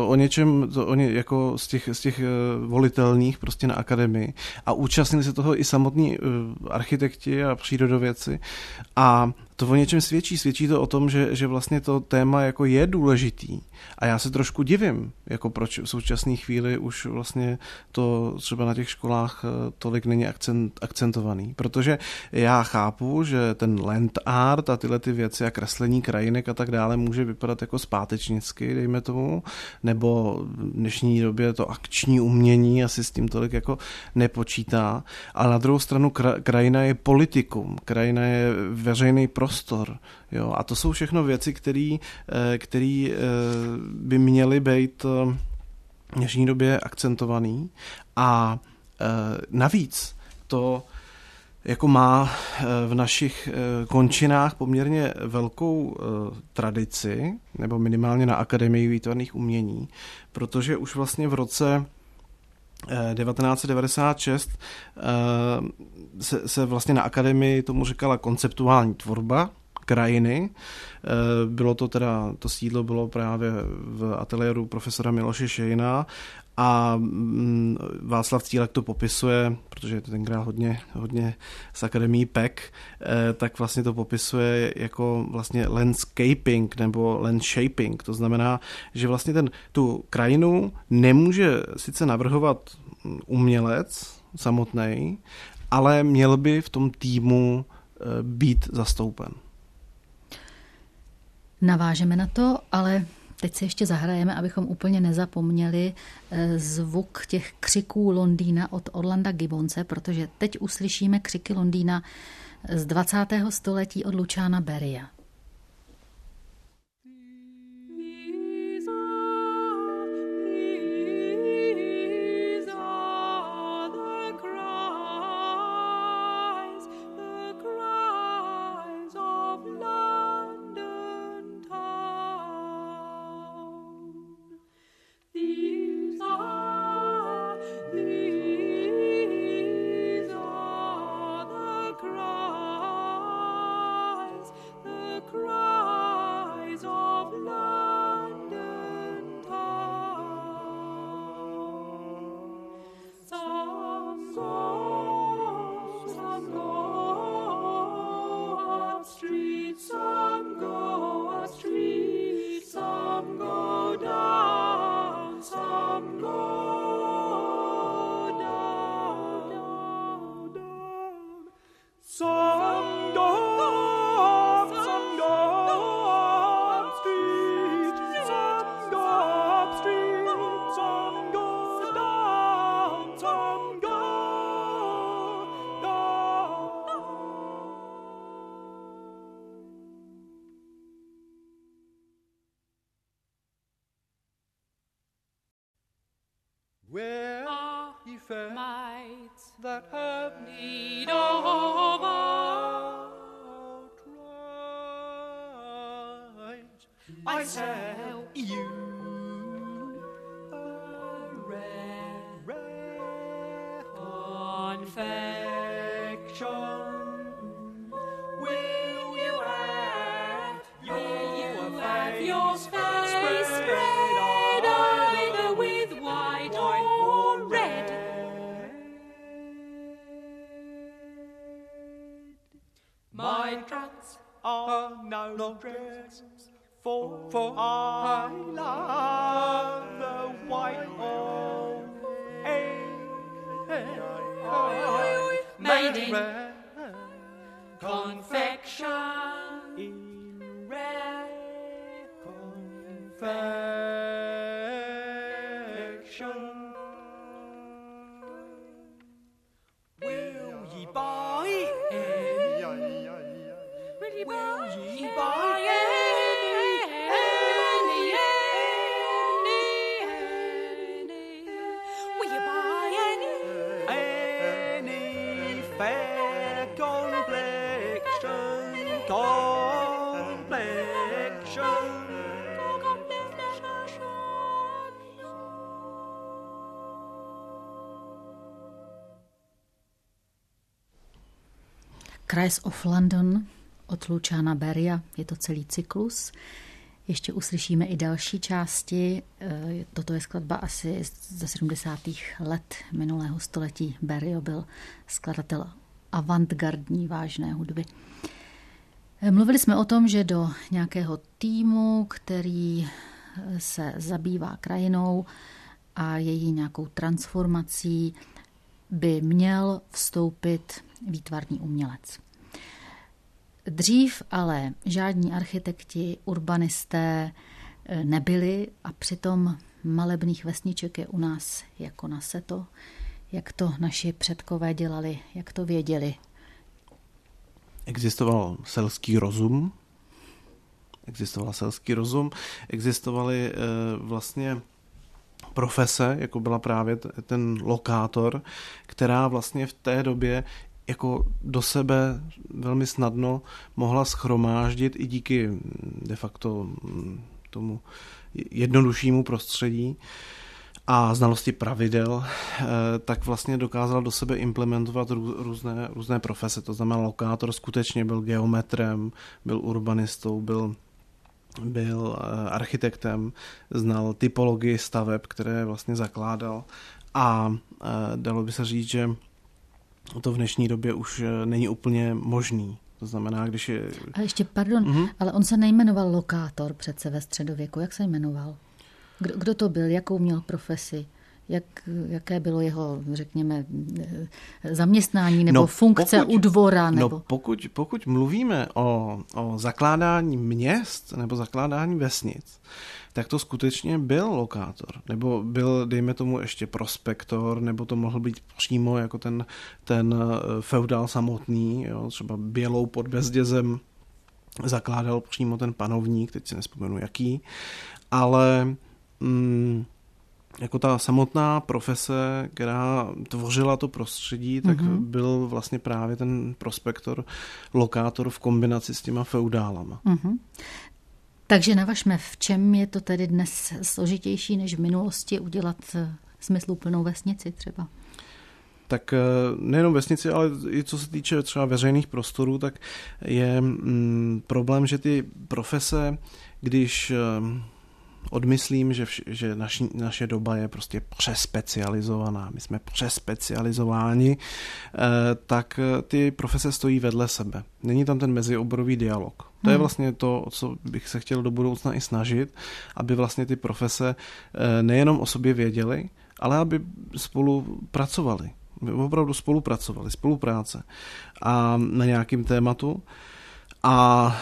Jako z těch volitelných prostě na akademii a účastnili se toho i samotní architekti a přírodovědci a to o něčem svědčí. Svědčí to o tom, že vlastně to téma jako je důležitý. A já se trošku divím, jako proč v současné chvíli už vlastně to třeba na těch školách tolik není akcentovaný. Protože já chápu, že ten land art a tyhle ty věci a kreslení krajinek a tak dále může vypadat jako zpátečnicky, dejme tomu, nebo v dnešní době to akční umění asi s tím tolik jako nepočítá. Ale na druhou stranu krajina je politikum, krajina je veřejný prostor. Jo? A to jsou všechno věci, které by měly být v dnešní době akcentovaný. A navíc to jako má v našich končinách poměrně velkou tradici, nebo minimálně na Akademii výtvarných umění, protože už vlastně v roce 1996 se vlastně na akademii tomu říkala konceptuální tvorba krajiny. Bylo to teda, to sídlo bylo právě v ateliéru profesora Miloše Šejna a Václav Cílek to popisuje, protože je to tenkrát hodně z akademií PEK, tak vlastně to popisuje jako vlastně landscaping nebo landshaping. To znamená, že vlastně tu krajinu nemůže sice navrhovat umělec samotný, ale měl by v tom týmu být zastoupen. Navážeme na to, ale teď si ještě zahrajeme, abychom úplně nezapomněli zvuk těch křiků Londýna od Orlanda Gibbonse, protože teď uslyšíme křiky Londýna z 20. století od Luciana Berrya. The where ye fair Might that have need of outright, I tell you confection. Will you have your face spread either with white or red? My drugs are no drugs, for I love the white or made in confection, in rare confection. Will ye buy any? Will ye buy any? Will you buy any? Any fair complexion, complexion. Cries of London od Luciana Berrya, je to celý cyklus. Ještě uslyšíme i další části. Toto je skladba asi ze 70. let minulého století. Berrya byl skladatel avantgardní vážné hudby. Mluvili jsme o tom, že do nějakého týmu, který se zabývá krajinou a její nějakou transformací, by měl vstoupit výtvarný umělec. Dřív ale žádní architekti, urbanisté nebyli a přitom malebných vesniček je u nás jako na seto. Jak to naši předkové dělali, jak to věděli? Existoval selský rozum, existovaly vlastně profese, jako byla právě ten lokátor, která vlastně v té době jako do sebe velmi snadno mohla shromáždit i díky de facto tomu jednoduššímu prostředí a znalosti pravidel, tak vlastně dokázal do sebe implementovat různé profese. To znamená, lokátor skutečně byl geometrem, byl urbanistou, byl architektem, znal typologii staveb, které vlastně zakládal a dalo by se říct, že to v dnešní době už není úplně možný. To znamená, když je... A ještě, pardon, ale on se nejmenoval lokátor přece ve středověku. Jak se jmenoval? Kdo to byl? Jakou měl profesi? Jaké bylo jeho, řekněme, zaměstnání nebo funkce u dvora? Nebo... Pokud mluvíme o zakládání měst nebo zakládání vesnic, tak to skutečně byl lokátor. Nebo byl, dejme tomu, ještě prospektor, nebo to mohl být přímo jako ten feudál samotný, jo, třeba Bělou pod Bezdězem zakládal přímo ten panovník, teď si nespomenu jaký, ale jako ta samotná profese, která tvořila to prostředí, tak byl vlastně právě ten prospektor, lokátor v kombinaci s těma feudálama. Takže navažme, v čem je to tedy dnes složitější než v minulosti udělat smysluplnou vesnici třeba? Tak nejenom vesnici, ale i co se týče třeba veřejných prostorů, tak je problém, že ty profese, když odmyslím, že naše doba je prostě přespecializovaná, my jsme přespecializováni, tak ty profese stojí vedle sebe. Není tam ten mezioborový dialog. To je vlastně to, o co bych se chtěl do budoucna i snažit, aby vlastně ty profese nejenom o sobě věděly, ale aby spolupracovali. Opravdu spolupráce a na nějakým tématu. A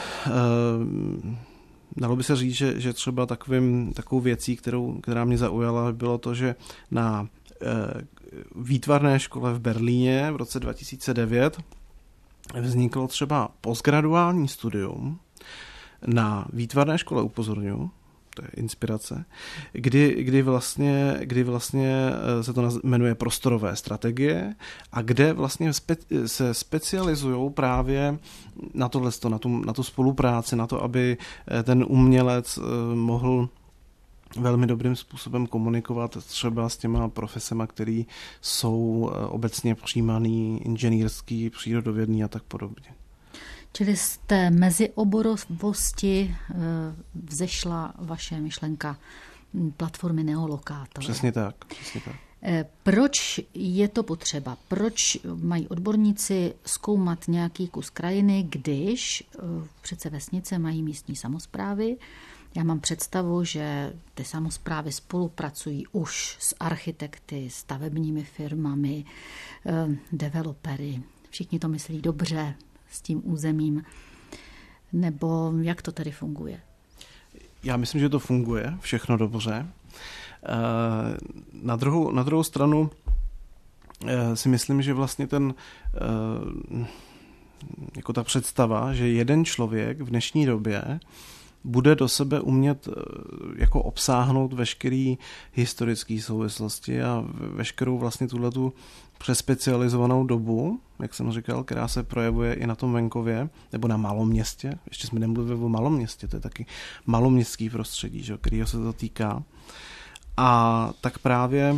dalo by se říct, že třeba takovou věcí, která mě zaujala, bylo to, že na výtvarné škole v Berlíně v roce 2009 vzniklo třeba postgraduální studium na výtvarné škole, upozorňuji, to je inspirace, kdy vlastně se to jmenuje prostorové strategie a kde vlastně se specializují právě na tohleto, na tu spolupráci, na to, aby ten umělec mohl velmi dobrým způsobem komunikovat třeba s těma profesema, který jsou obecně přijímaný, inženýrský, přírodovědný a tak podobně. Čili z té mezioborovosti vzešla vaše myšlenka platformy Neolokátor. Přesně tak. Proč je to potřeba? Proč mají odborníci zkoumat nějaký kus krajiny, když přece vesnice mají místní samosprávy? Já mám představu, že ty samosprávy spolupracují už s architekty, stavebními firmami, developery. Všichni to myslí dobře s tím územím. Nebo jak to tedy funguje? Já myslím, že to funguje všechno dobře. Na druhou stranu si myslím, že vlastně jako ta představa, že jeden člověk v dnešní době bude do sebe umět jako obsáhnout veškerý historický souvislosti a veškerou vlastně tuhletu přespecializovanou dobu, jak jsem říkal, která se projevuje i na tom venkově, nebo na maloměstě. Ještě jsme nemluvili o maloměstě, to je taky maloměstský prostředí, že, kterého se to týká. A tak právě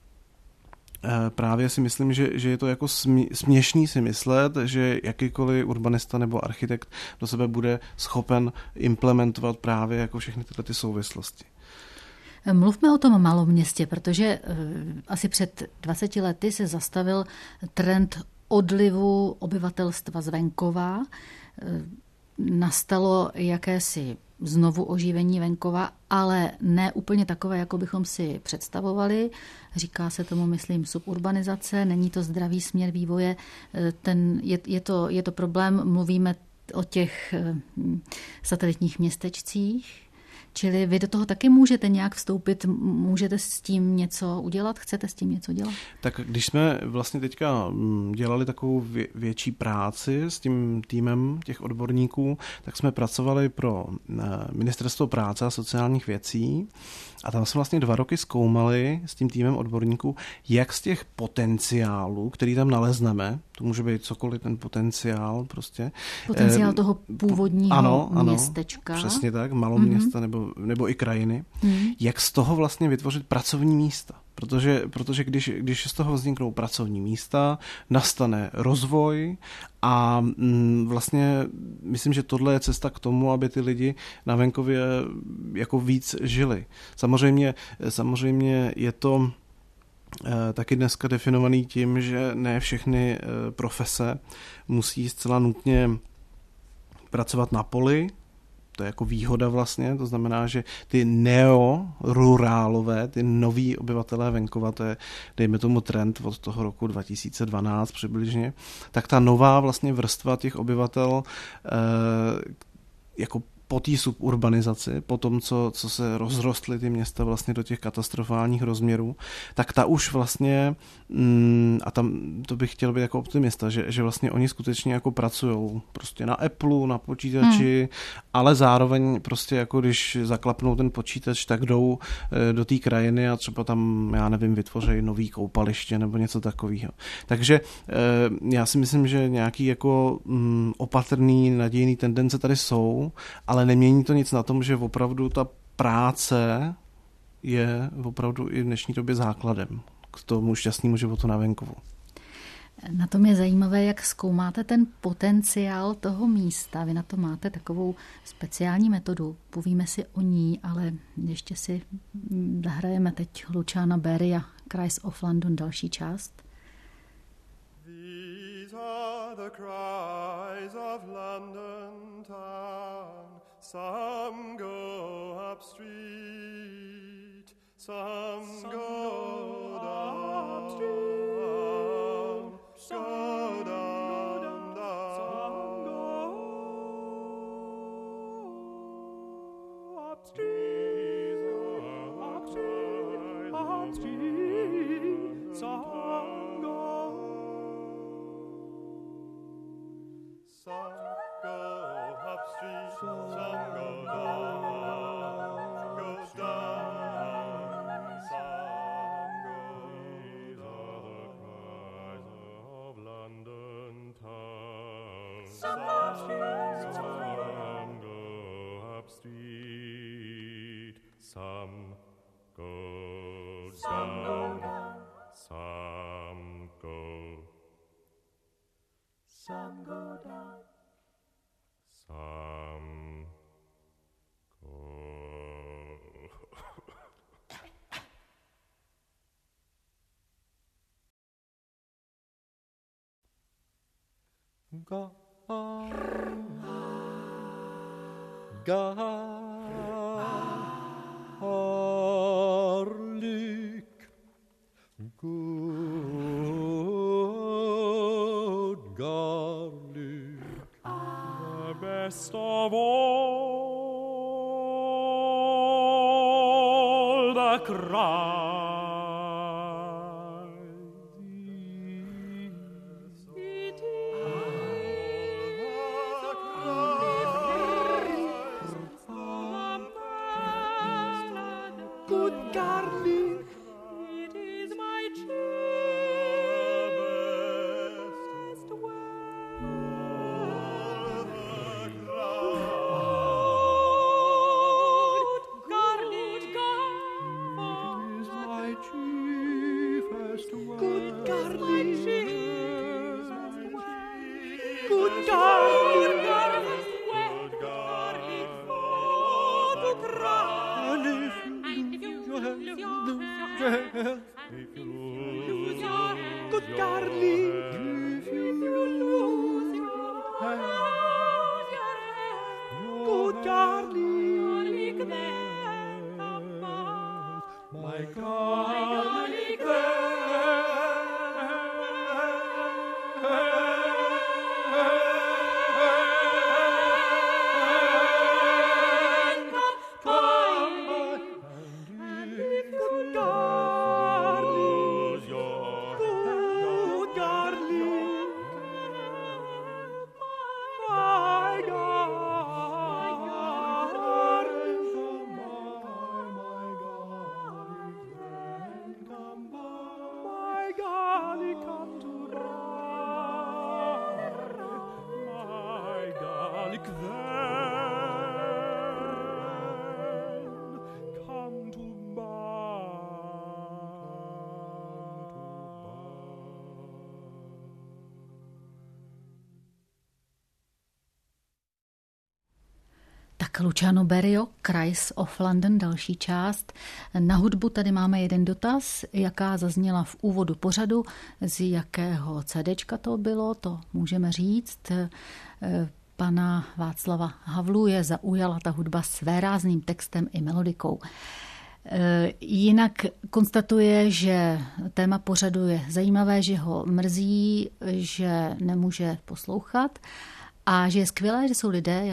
si myslím, že je to jako směšný si myslet, že jakýkoliv urbanista nebo architekt do sebe bude schopen implementovat právě jako všechny tyhle ty souvislosti. Mluvme o tom maloměstě, protože asi před 20 lety se zastavil trend odlivu obyvatelstva z venkova. Nastalo jakési znovu oživení venkova, ale ne úplně takové, jako bychom si představovali. Říká se tomu, myslím, suburbanizace, není to zdravý směr vývoje. Je to problém, mluvíme o těch satelitních městečcích, čili vy do toho taky můžete nějak vstoupit, můžete s tím něco udělat, chcete s tím něco dělat? Tak když jsme vlastně teďka dělali takovou větší práci s tím týmem těch odborníků, tak jsme pracovali pro Ministerstvo práce a sociálních věcí a tam jsme vlastně 2 roky zkoumali s tím týmem odborníků, jak z těch potenciálů, který tam nalezneme, to může být cokoliv ten potenciál prostě. Potenciál toho původního městečka. Přesně tak, maloměsta nebo i krajiny. Jak z toho vlastně vytvořit pracovní místa. Protože když z toho vzniknou pracovní místa, nastane rozvoj a vlastně myslím, že tohle je cesta k tomu, aby ty lidi na venkově jako víc žili. Samozřejmě je to taky dneska definovaný tím, že ne všechny profese musí zcela nutně pracovat na poli. To je jako výhoda vlastně, to znamená, že ty neorurálové, ty noví obyvatelé venkova, to je, dejme tomu trend od toho roku 2012 přibližně, tak ta nová vlastně vrstva těch obyvatel jako po té suburbanizaci, po tom, co se rozrostly ty města vlastně do těch katastrofálních rozměrů, tak ta už vlastně, a tam to bych chtěl být jako optimista, že vlastně oni skutečně jako pracujou prostě na Apple, na počítači, ale zároveň prostě jako když zaklapnou ten počítač, tak jdou do té krajiny a třeba tam, já nevím, vytvoří nový koupaliště nebo něco takového. Takže já si myslím, že nějaký jako opatrný, nadějný tendence tady jsou, ale nemění to nic na tom, že opravdu ta práce je opravdu i v dnešní době základem k tomu šťastnému životu na venkovu. Na tom je zajímavé, jak zkoumáte ten potenciál toho místa. Vy na to máte takovou speciální metodu. Povíme si o ní, ale ještě si zahrajeme teď Luciana Berry a Cries of London, další část. These are the cries of London town. Some go up street, some go down street, go down, some go up street, up street, some go. Some go up street, some go down, go Some go up street, some go down, some go down, some go. Garlic, good garlic, the best of all the cries. Luciano Berio, Cries of London, další část. Na hudbu tady máme jeden dotaz, jaká zazněla v úvodu pořadu, z jakého CDčka to bylo, to můžeme říct. Pana Václava Havluje zaujala ta hudba svérázným textem i melodikou. Jinak konstatuje, že téma pořadu je zajímavé, že ho mrzí, že nemůže poslouchat a že je skvělé, že jsou lidé,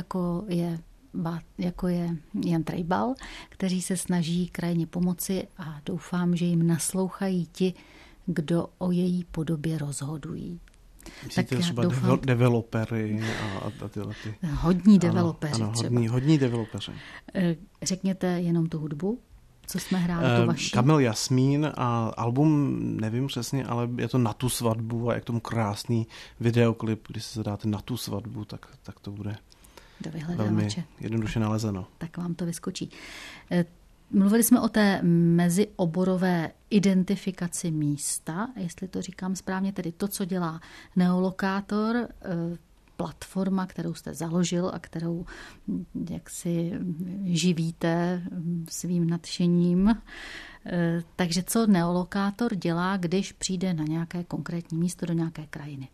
jako je Jan Trejbal, kteří se snaží krajině pomoci a doufám, že jim naslouchají ti, kdo o její podobě rozhodují. Myslíte třeba developery a tyhle ty? Hodní developeři třeba. Hodní developeři. Řekněte jenom tu hudbu, co jsme hráli, tu vaši. Kamil Jasmín a album, nevím přesně, ale je to Na tu svatbu a je k tomu krásný videoklip, když se zadáte Na tu svatbu, tak to bude do vyhledávače. Velmi jednoduše nalezeno. Tak vám to vyskočí. Mluvili jsme o té mezioborové identifikaci místa, jestli to říkám správně, tedy to, co dělá Neolokátor, platforma, kterou jste založil a kterou jaksi živíte svým nadšením. Takže co Neolokátor dělá, když přijde na nějaké konkrétní místo, do nějaké krajiny?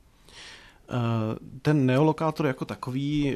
Ten Neolokátor jako takový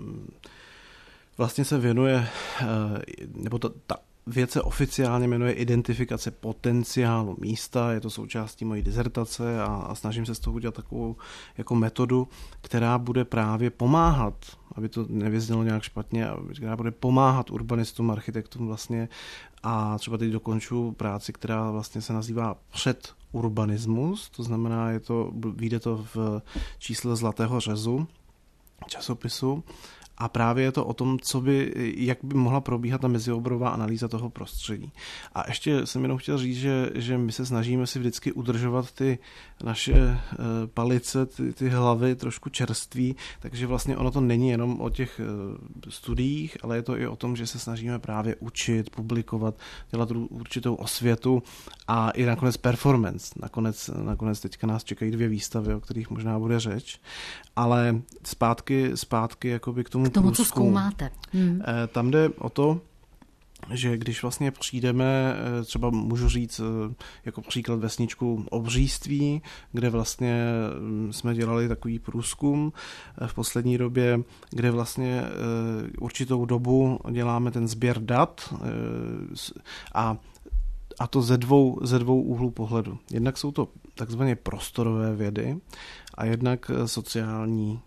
vlastně se věnuje, nebo ta věc se oficiálně jmenuje identifikace potenciálu místa, je to součástí mojí dizertace a snažím se z toho udělat takovou jako metodu, která bude právě pomáhat, aby to nevyznělo nějak špatně, která bude pomáhat urbanistům, architektům vlastně a třeba teď dokončuji práci, která vlastně se nazývá Předurbanismus, to znamená, vyjde to v čísle Zlatého řezu časopisu A právě je to o tom, jak by mohla probíhat ta mezioborová analýza toho prostředí. A ještě jsem jenom chtěl říct, že my se snažíme si vždycky udržovat ty naše palice, ty hlavy trošku čerství, takže vlastně ono to není jenom o těch studiích, ale je to i o tom, že se snažíme právě učit, publikovat, dělat určitou osvětu a i nakonec performance. Nakonec teďka nás čekají 2 výstavy, o kterých možná bude řeč, ale zpátky jakoby k tomu co zkoumáte. Tam jde o to, že když vlastně přijdeme, třeba můžu říct jako příklad vesničku Obříství, kde vlastně jsme dělali takový průzkum v poslední době, kde vlastně určitou dobu děláme ten sběr dat a to ze dvou úhlů pohledu. Jednak jsou to takzvané prostorové vědy a jednak sociální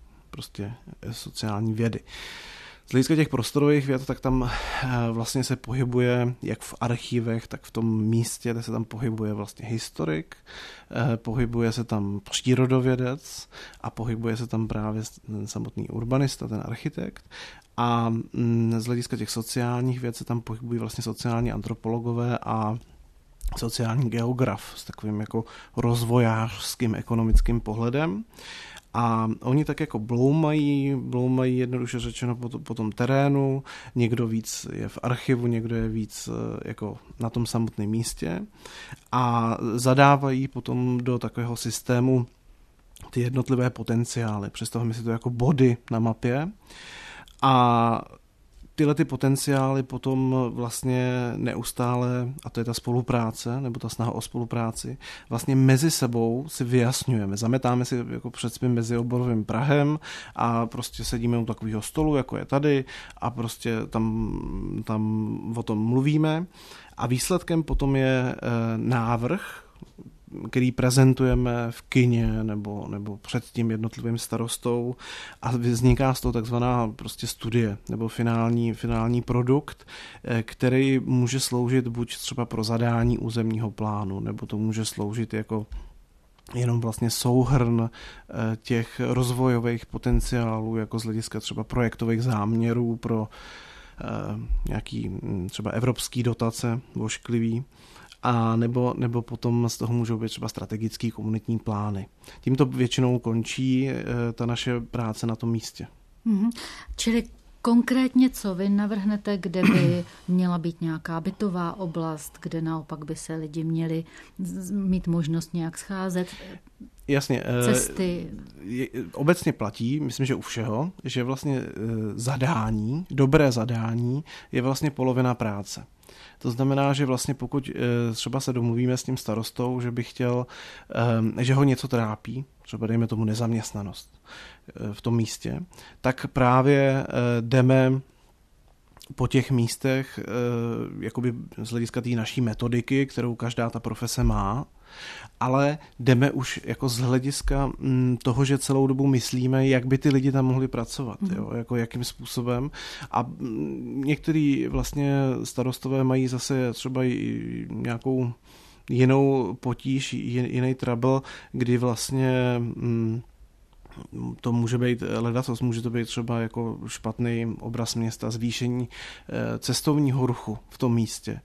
vědy. Z hlediska těch prostorových věd, tak tam vlastně se pohybuje jak v archivech, tak v tom místě, kde se tam pohybuje vlastně historik, pohybuje se tam přírodovědec a pohybuje se tam právě ten samotný urbanista, ten architekt. A z hlediska těch sociálních věd se tam pohybují vlastně sociální antropologové a sociální geograf s takovým jako rozvojářským ekonomickým pohledem. A oni tak jako bloumají jednoduše řečeno po tom terénu, někdo víc je v archivu, někdo je víc jako na tom samotném místě a zadávají potom do takového systému ty jednotlivé potenciály. Představme si to jako body na mapě a tyhle ty potenciály potom vlastně neustále, a to je ta spolupráce, nebo ta snaha o spolupráci, vlastně mezi sebou si vyjasňujeme. Zametáme si jako před svým mezioborovým prahem a prostě sedíme u takového stolu, jako je tady, a prostě tam o tom mluvíme. A výsledkem potom je návrh, který prezentujeme v kině nebo před tím jednotlivým starostou a vzniká z toho takzvaná prostě studie nebo finální produkt, který může sloužit buď třeba pro zadání územního plánu, nebo to může sloužit jako jenom vlastně souhrn těch rozvojových potenciálů, jako z hlediska třeba projektových záměrů pro nějaký třeba evropský dotace ošklivý. A nebo potom z toho můžou být třeba strategický komunitní plány. Tímto většinou končí ta naše práce na tom místě. Čili konkrétně co vy navrhnete, kde by měla být nějaká bytová oblast, kde naopak by se lidi měli mít možnost nějak scházet? Jasně. Cesty. Obecně platí, myslím, že u všeho, že vlastně dobré zadání je vlastně polovina práce. To znamená, že vlastně pokud třeba se domluvíme s tím starostou, že by chtěl, že ho něco trápí, třeba dejme tomu nezaměstnanost v tom místě, tak právě jdeme po těch místech jakoby z hlediska té naší metodiky, kterou každá ta profese má, ale jdeme už jako z hlediska toho, že celou dobu myslíme, jak by ty lidi tam mohli pracovat, jo? Jako jakým způsobem. A některý vlastně starostové mají zase třeba i nějakou jinou potíž, jiný trouble, kdy vlastně to může být ledacos, může to být třeba jako špatný obraz města, zvýšení cestovního ruchu v tom místě.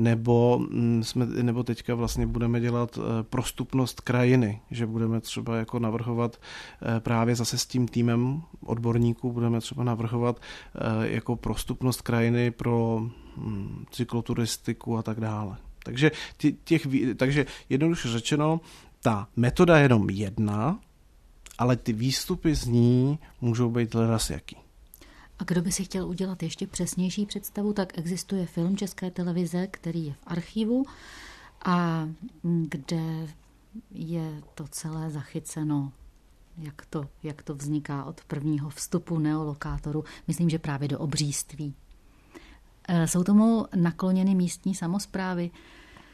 Nebo teďka vlastně budeme dělat prostupnost krajiny, že budeme třeba jako navrhovat právě zase s tím týmem odborníků, budeme třeba navrhovat jako prostupnost krajiny pro cykloturistiku a tak dále. Takže jednoduše řečeno, ta metoda je jenom jedna, ale ty výstupy z ní můžou být ledasjaký. A kdo by si chtěl udělat ještě přesnější představu, tak existuje film České televize, který je v archivu a kde je to celé zachyceno, jak to vzniká od prvního vstupu neolokátoru, myslím, že právě do Obříství. Jsou tomu nakloněny místní samosprávy.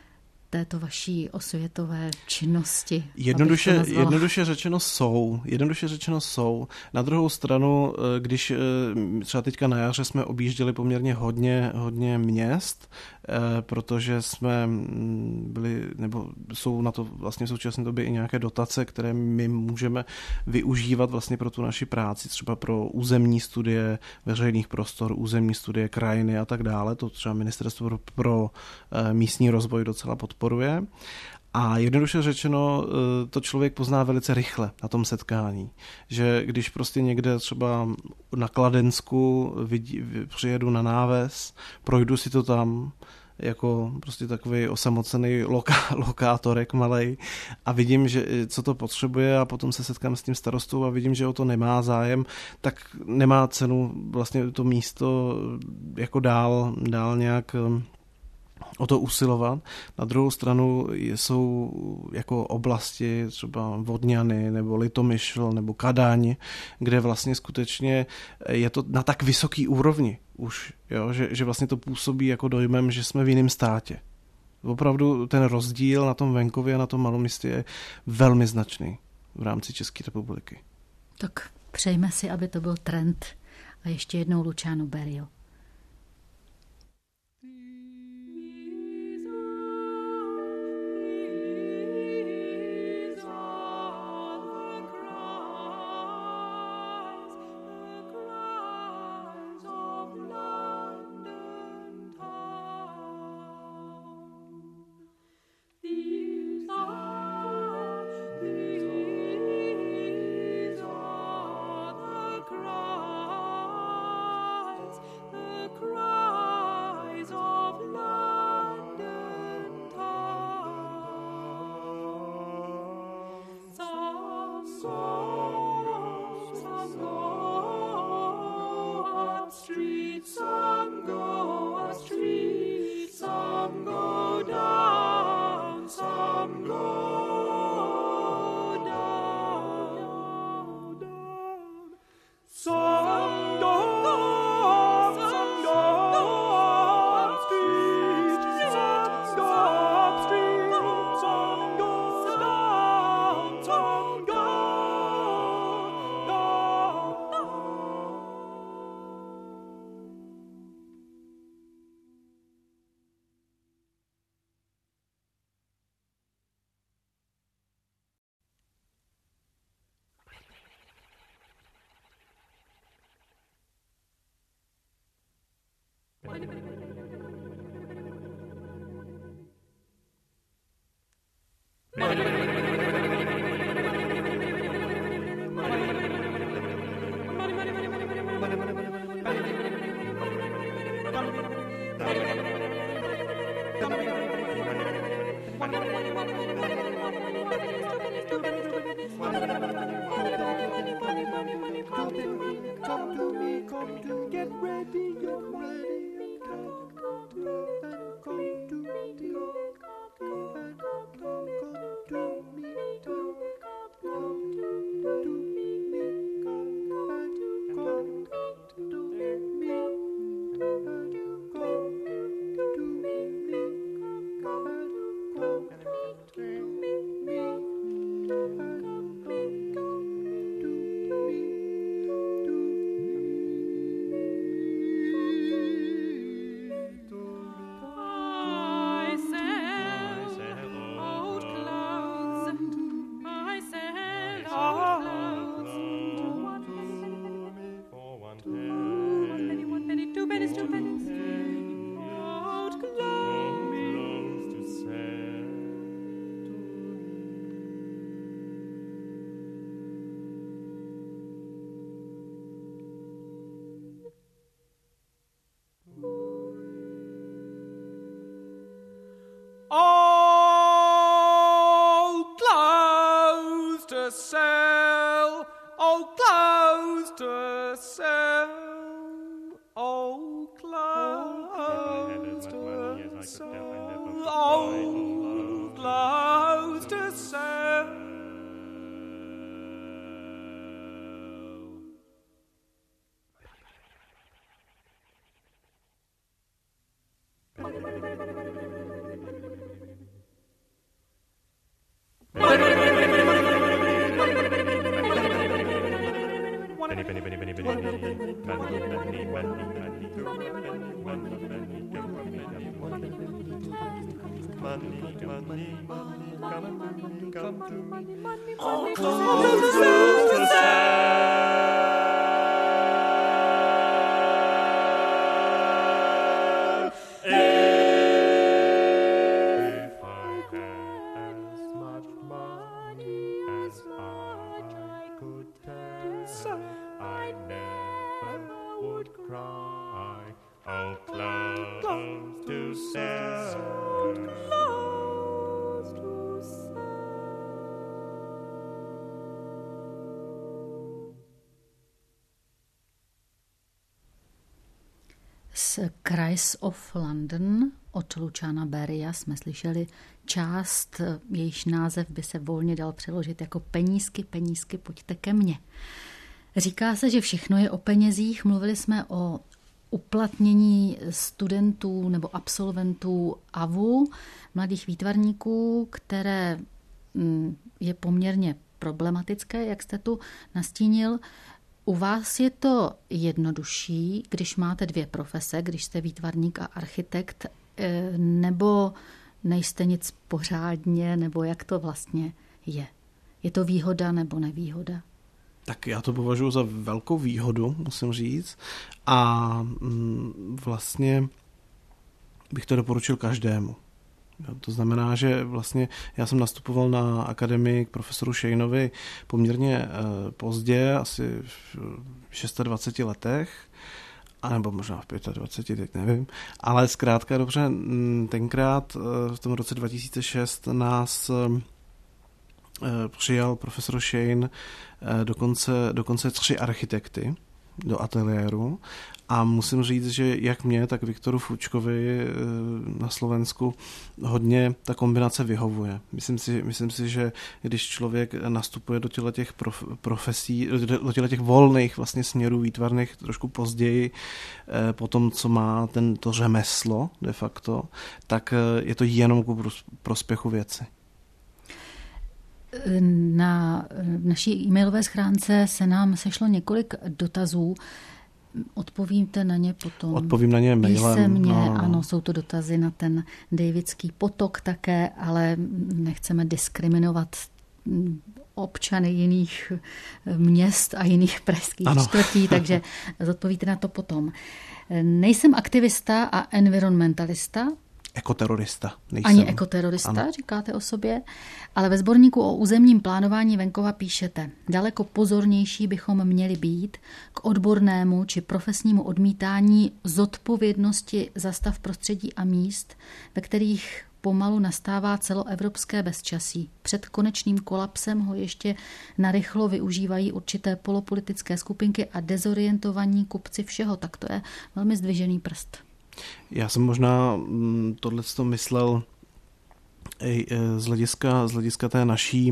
této vaší osvětové činnosti? Jednoduše řečeno jsou. Na druhou stranu, když třeba teďka na jaře jsme objížděli poměrně hodně měst, protože jsme byli, nebo jsou na to vlastně v současné době i nějaké dotace, které my můžeme využívat vlastně pro tu naši práci, třeba pro územní studie veřejných prostor, územní studie krajiny a tak dále. To třeba Ministerstvo pro místní rozvoj docela podporuje. A jednoduše řečeno, to člověk pozná velice rychle na tom setkání. Že když prostě někde třeba na Kladensku přijedu na náves, projdu si to tam jako prostě takový osamocený lokátorek malej a vidím, že co to potřebuje a potom se setkám s tím starostou a vidím, že o to nemá zájem, tak nemá cenu vlastně to místo jako dál nějak o to usilovat. Na druhou stranu jsou jako oblasti třeba Vodňany nebo Litomyšl nebo Kadaň, kde vlastně skutečně je to na tak vysoký úrovni už, jo, že vlastně to působí jako dojmem, že jsme v jiném státě. Opravdu ten rozdíl na tom venkově a na tom maloměstě je velmi značný v rámci České republiky. Tak přejme si, aby to byl trend. A ještě jednou Luciano Berio. Z Cries of London od Luciana Beria jsme slyšeli část, jejíž název by se volně dal přeložit jako penízky, penízky, pojďte ke mně. Říká se, že všechno je o penězích. Mluvili jsme o uplatnění studentů nebo absolventů AVU, mladých výtvarníků, které je poměrně problematické, jak jste tu nastínil. U vás je to jednodušší, když máte dvě profese, když jste výtvarník a architekt, nebo nejste nic pořádně, nebo jak to vlastně je? Je to výhoda nebo nevýhoda? Tak já to považuji za velkou výhodu, musím říct. A vlastně bych to doporučil každému. To znamená, že vlastně já jsem nastupoval na akademii k profesoru Shaneovi poměrně pozdě, asi v 26 letech, anebo možná v 25, teď nevím. Ale zkrátka dobře, tenkrát v tom roce 2006 nás přijal profesor Shane dokonce 3 architekty do ateliéru a musím říct, že jak mě, tak Viktoru Fučkovi na Slovensku hodně ta kombinace vyhovuje. Myslím si, že když člověk nastupuje do těch profesí, do těch volných vlastně směrů výtvarných trošku později, po tom, co má to řemeslo de facto, tak je to jenom ku prospěchu věci. Na naší e-mailové schránce se nám sešlo několik dotazů. Odpovíte na ně potom? Odpovím na ně mailem. Písemně, ano, jsou to dotazy na ten Davidský potok také, ale nechceme diskriminovat občany jiných měst a jiných pražských čtvrtí, takže zodpovíte na to potom. Nejsem aktivista a environmentalista. Ekoterorista. Nejsem. Ani ekoterorista, ano. Říkáte o sobě, ale ve sborníku o územním plánování venkova píšete: daleko pozornější bychom měli být k odbornému či profesnímu odmítání zodpovědnosti za stav prostředí a míst, ve kterých pomalu nastává celoevropské bezčasí. Před konečným kolapsem ho ještě narychlo využívají určité polopolitické skupinky a dezorientovaní kupci všeho. Tak to je velmi zdvižený prst. Já jsem možná tohleto myslel i z hlediska té naší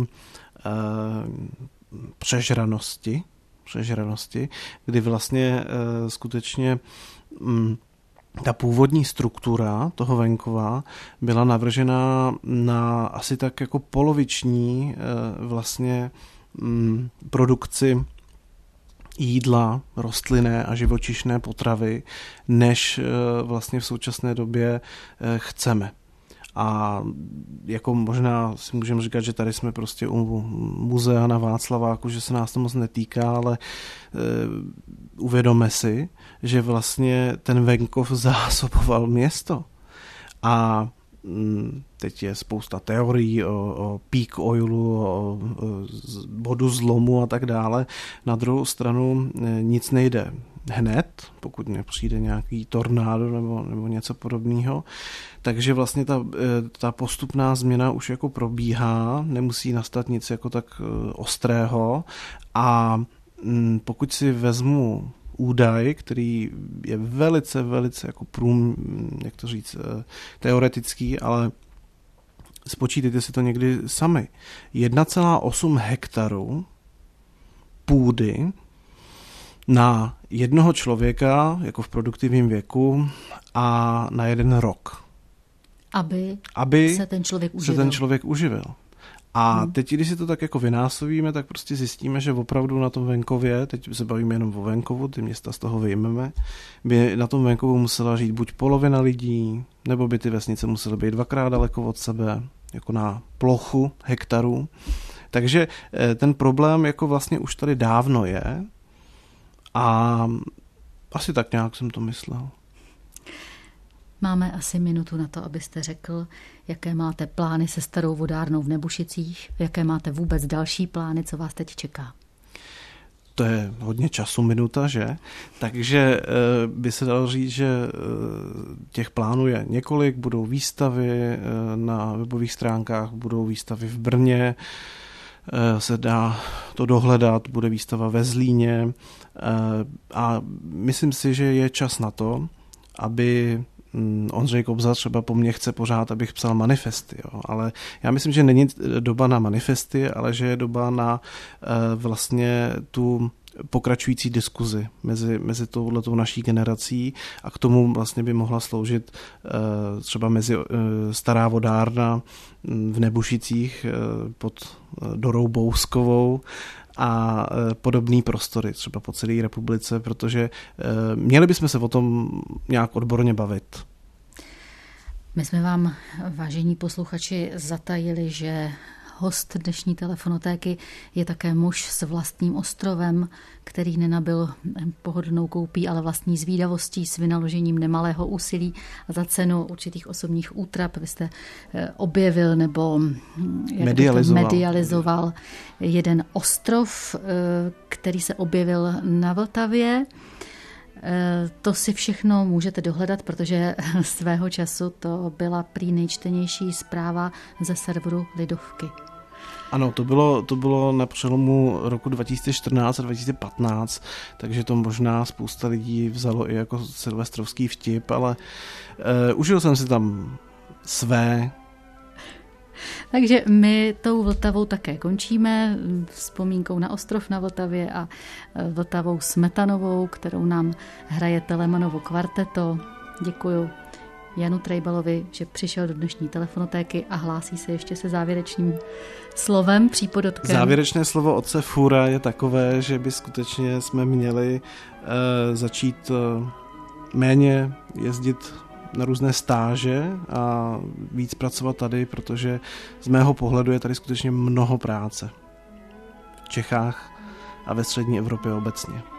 přežranosti, kdy vlastně skutečně ta původní struktura toho venkova byla navržena na asi tak jako poloviční vlastně produkci jídla, rostlinné a živočišné potravy, než vlastně v současné době chceme. A jako možná si můžeme říkat, že tady jsme prostě u muzea na Václaváku, že se nás to moc netýká, ale uvědomme si, že vlastně ten venkov zásoboval město. A teď je spousta teorií o peak oilu, o bodu zlomu a tak dále. Na druhou stranu nic nejde hned, pokud nepřijde nějaký tornádo nebo něco podobného. Takže vlastně ta postupná změna už jako probíhá, nemusí nastat nic jako tak ostrého a pokud si vezmu údaj, který je velice jako jak to říct, teoretický, ale spočítejte si to někdy sami. 1,8 hektaru půdy na jednoho člověka, jako v produktivním věku, a na 1 rok. Aby se ten člověk uživil. uživil. A teď, když si to tak jako vynásobíme, tak prostě zjistíme, že opravdu na tom venkově, teď se bavíme jenom o venkovu, ty města z toho vyjmeme, by na tom venkovu musela žít buď polovina lidí, nebo by ty vesnice musely být 2krát daleko od sebe, jako na plochu hektarů. Takže ten problém jako vlastně už tady dávno je a asi tak nějak jsem to myslel. Máme asi minutu na to, abyste řekl, jaké máte plány se starou vodárnou v Nebušicích, jaké máte vůbec další plány, co vás teď čeká. To je hodně času, minuta, že? Takže by se dalo říct, že těch plánů je několik, budou výstavy na webových stránkách, budou výstavy v Brně, se dá to dohledat, bude výstava ve Zlíně a myslím si, že je čas na to, aby Ondřej Kobza třeba po mně chce pořád, abych psal manifesty, jo. Ale já myslím, že není doba na manifesty, ale že je doba na vlastně tu pokračující diskuzi mezi touhletou naší generací a k tomu vlastně by mohla sloužit třeba mezi stará vodárna v Nebušicích pod Dorou Bouskovou a podobné prostory třeba po celé republice, protože měli bychom se o tom nějak odborně bavit. My jsme vám, vážení posluchači, zatajili, že host dnešní telefonotéky je také muž s vlastním ostrovem, který nenabyl pohodlnou koupí, ale vlastní zvídavostí s vynaložením nemalého úsilí a za cenu určitých útrap. Vy jste objevil nebo medializoval jeden ostrov, který se objevil na Vltavě. To si všechno můžete dohledat, protože svého času to byla prý nejčtenější zpráva ze serveru Lidovky. Ano, to bylo na přelomu roku 2014 a 2015, takže to možná spousta lidí vzalo i jako silvestrovský vtip, ale užil jsem si tam své. Takže my tou Vltavou také končíme vzpomínkou na ostrov na Vltavě a Vltavou Smetanovou, kterou nám hraje Telemanovo kvarteto. Děkuju Janu Trejbalovi, že přišel do dnešní telefonotéky a hlásí se ještě se závěrečným slovem, přípodotkem. Závěrečné slovo otce Fůra je takové, že by skutečně jsme měli začít méně jezdit na různé stáže a víc pracovat tady, protože z mého pohledu je tady skutečně mnoho práce v Čechách a ve střední Evropě obecně.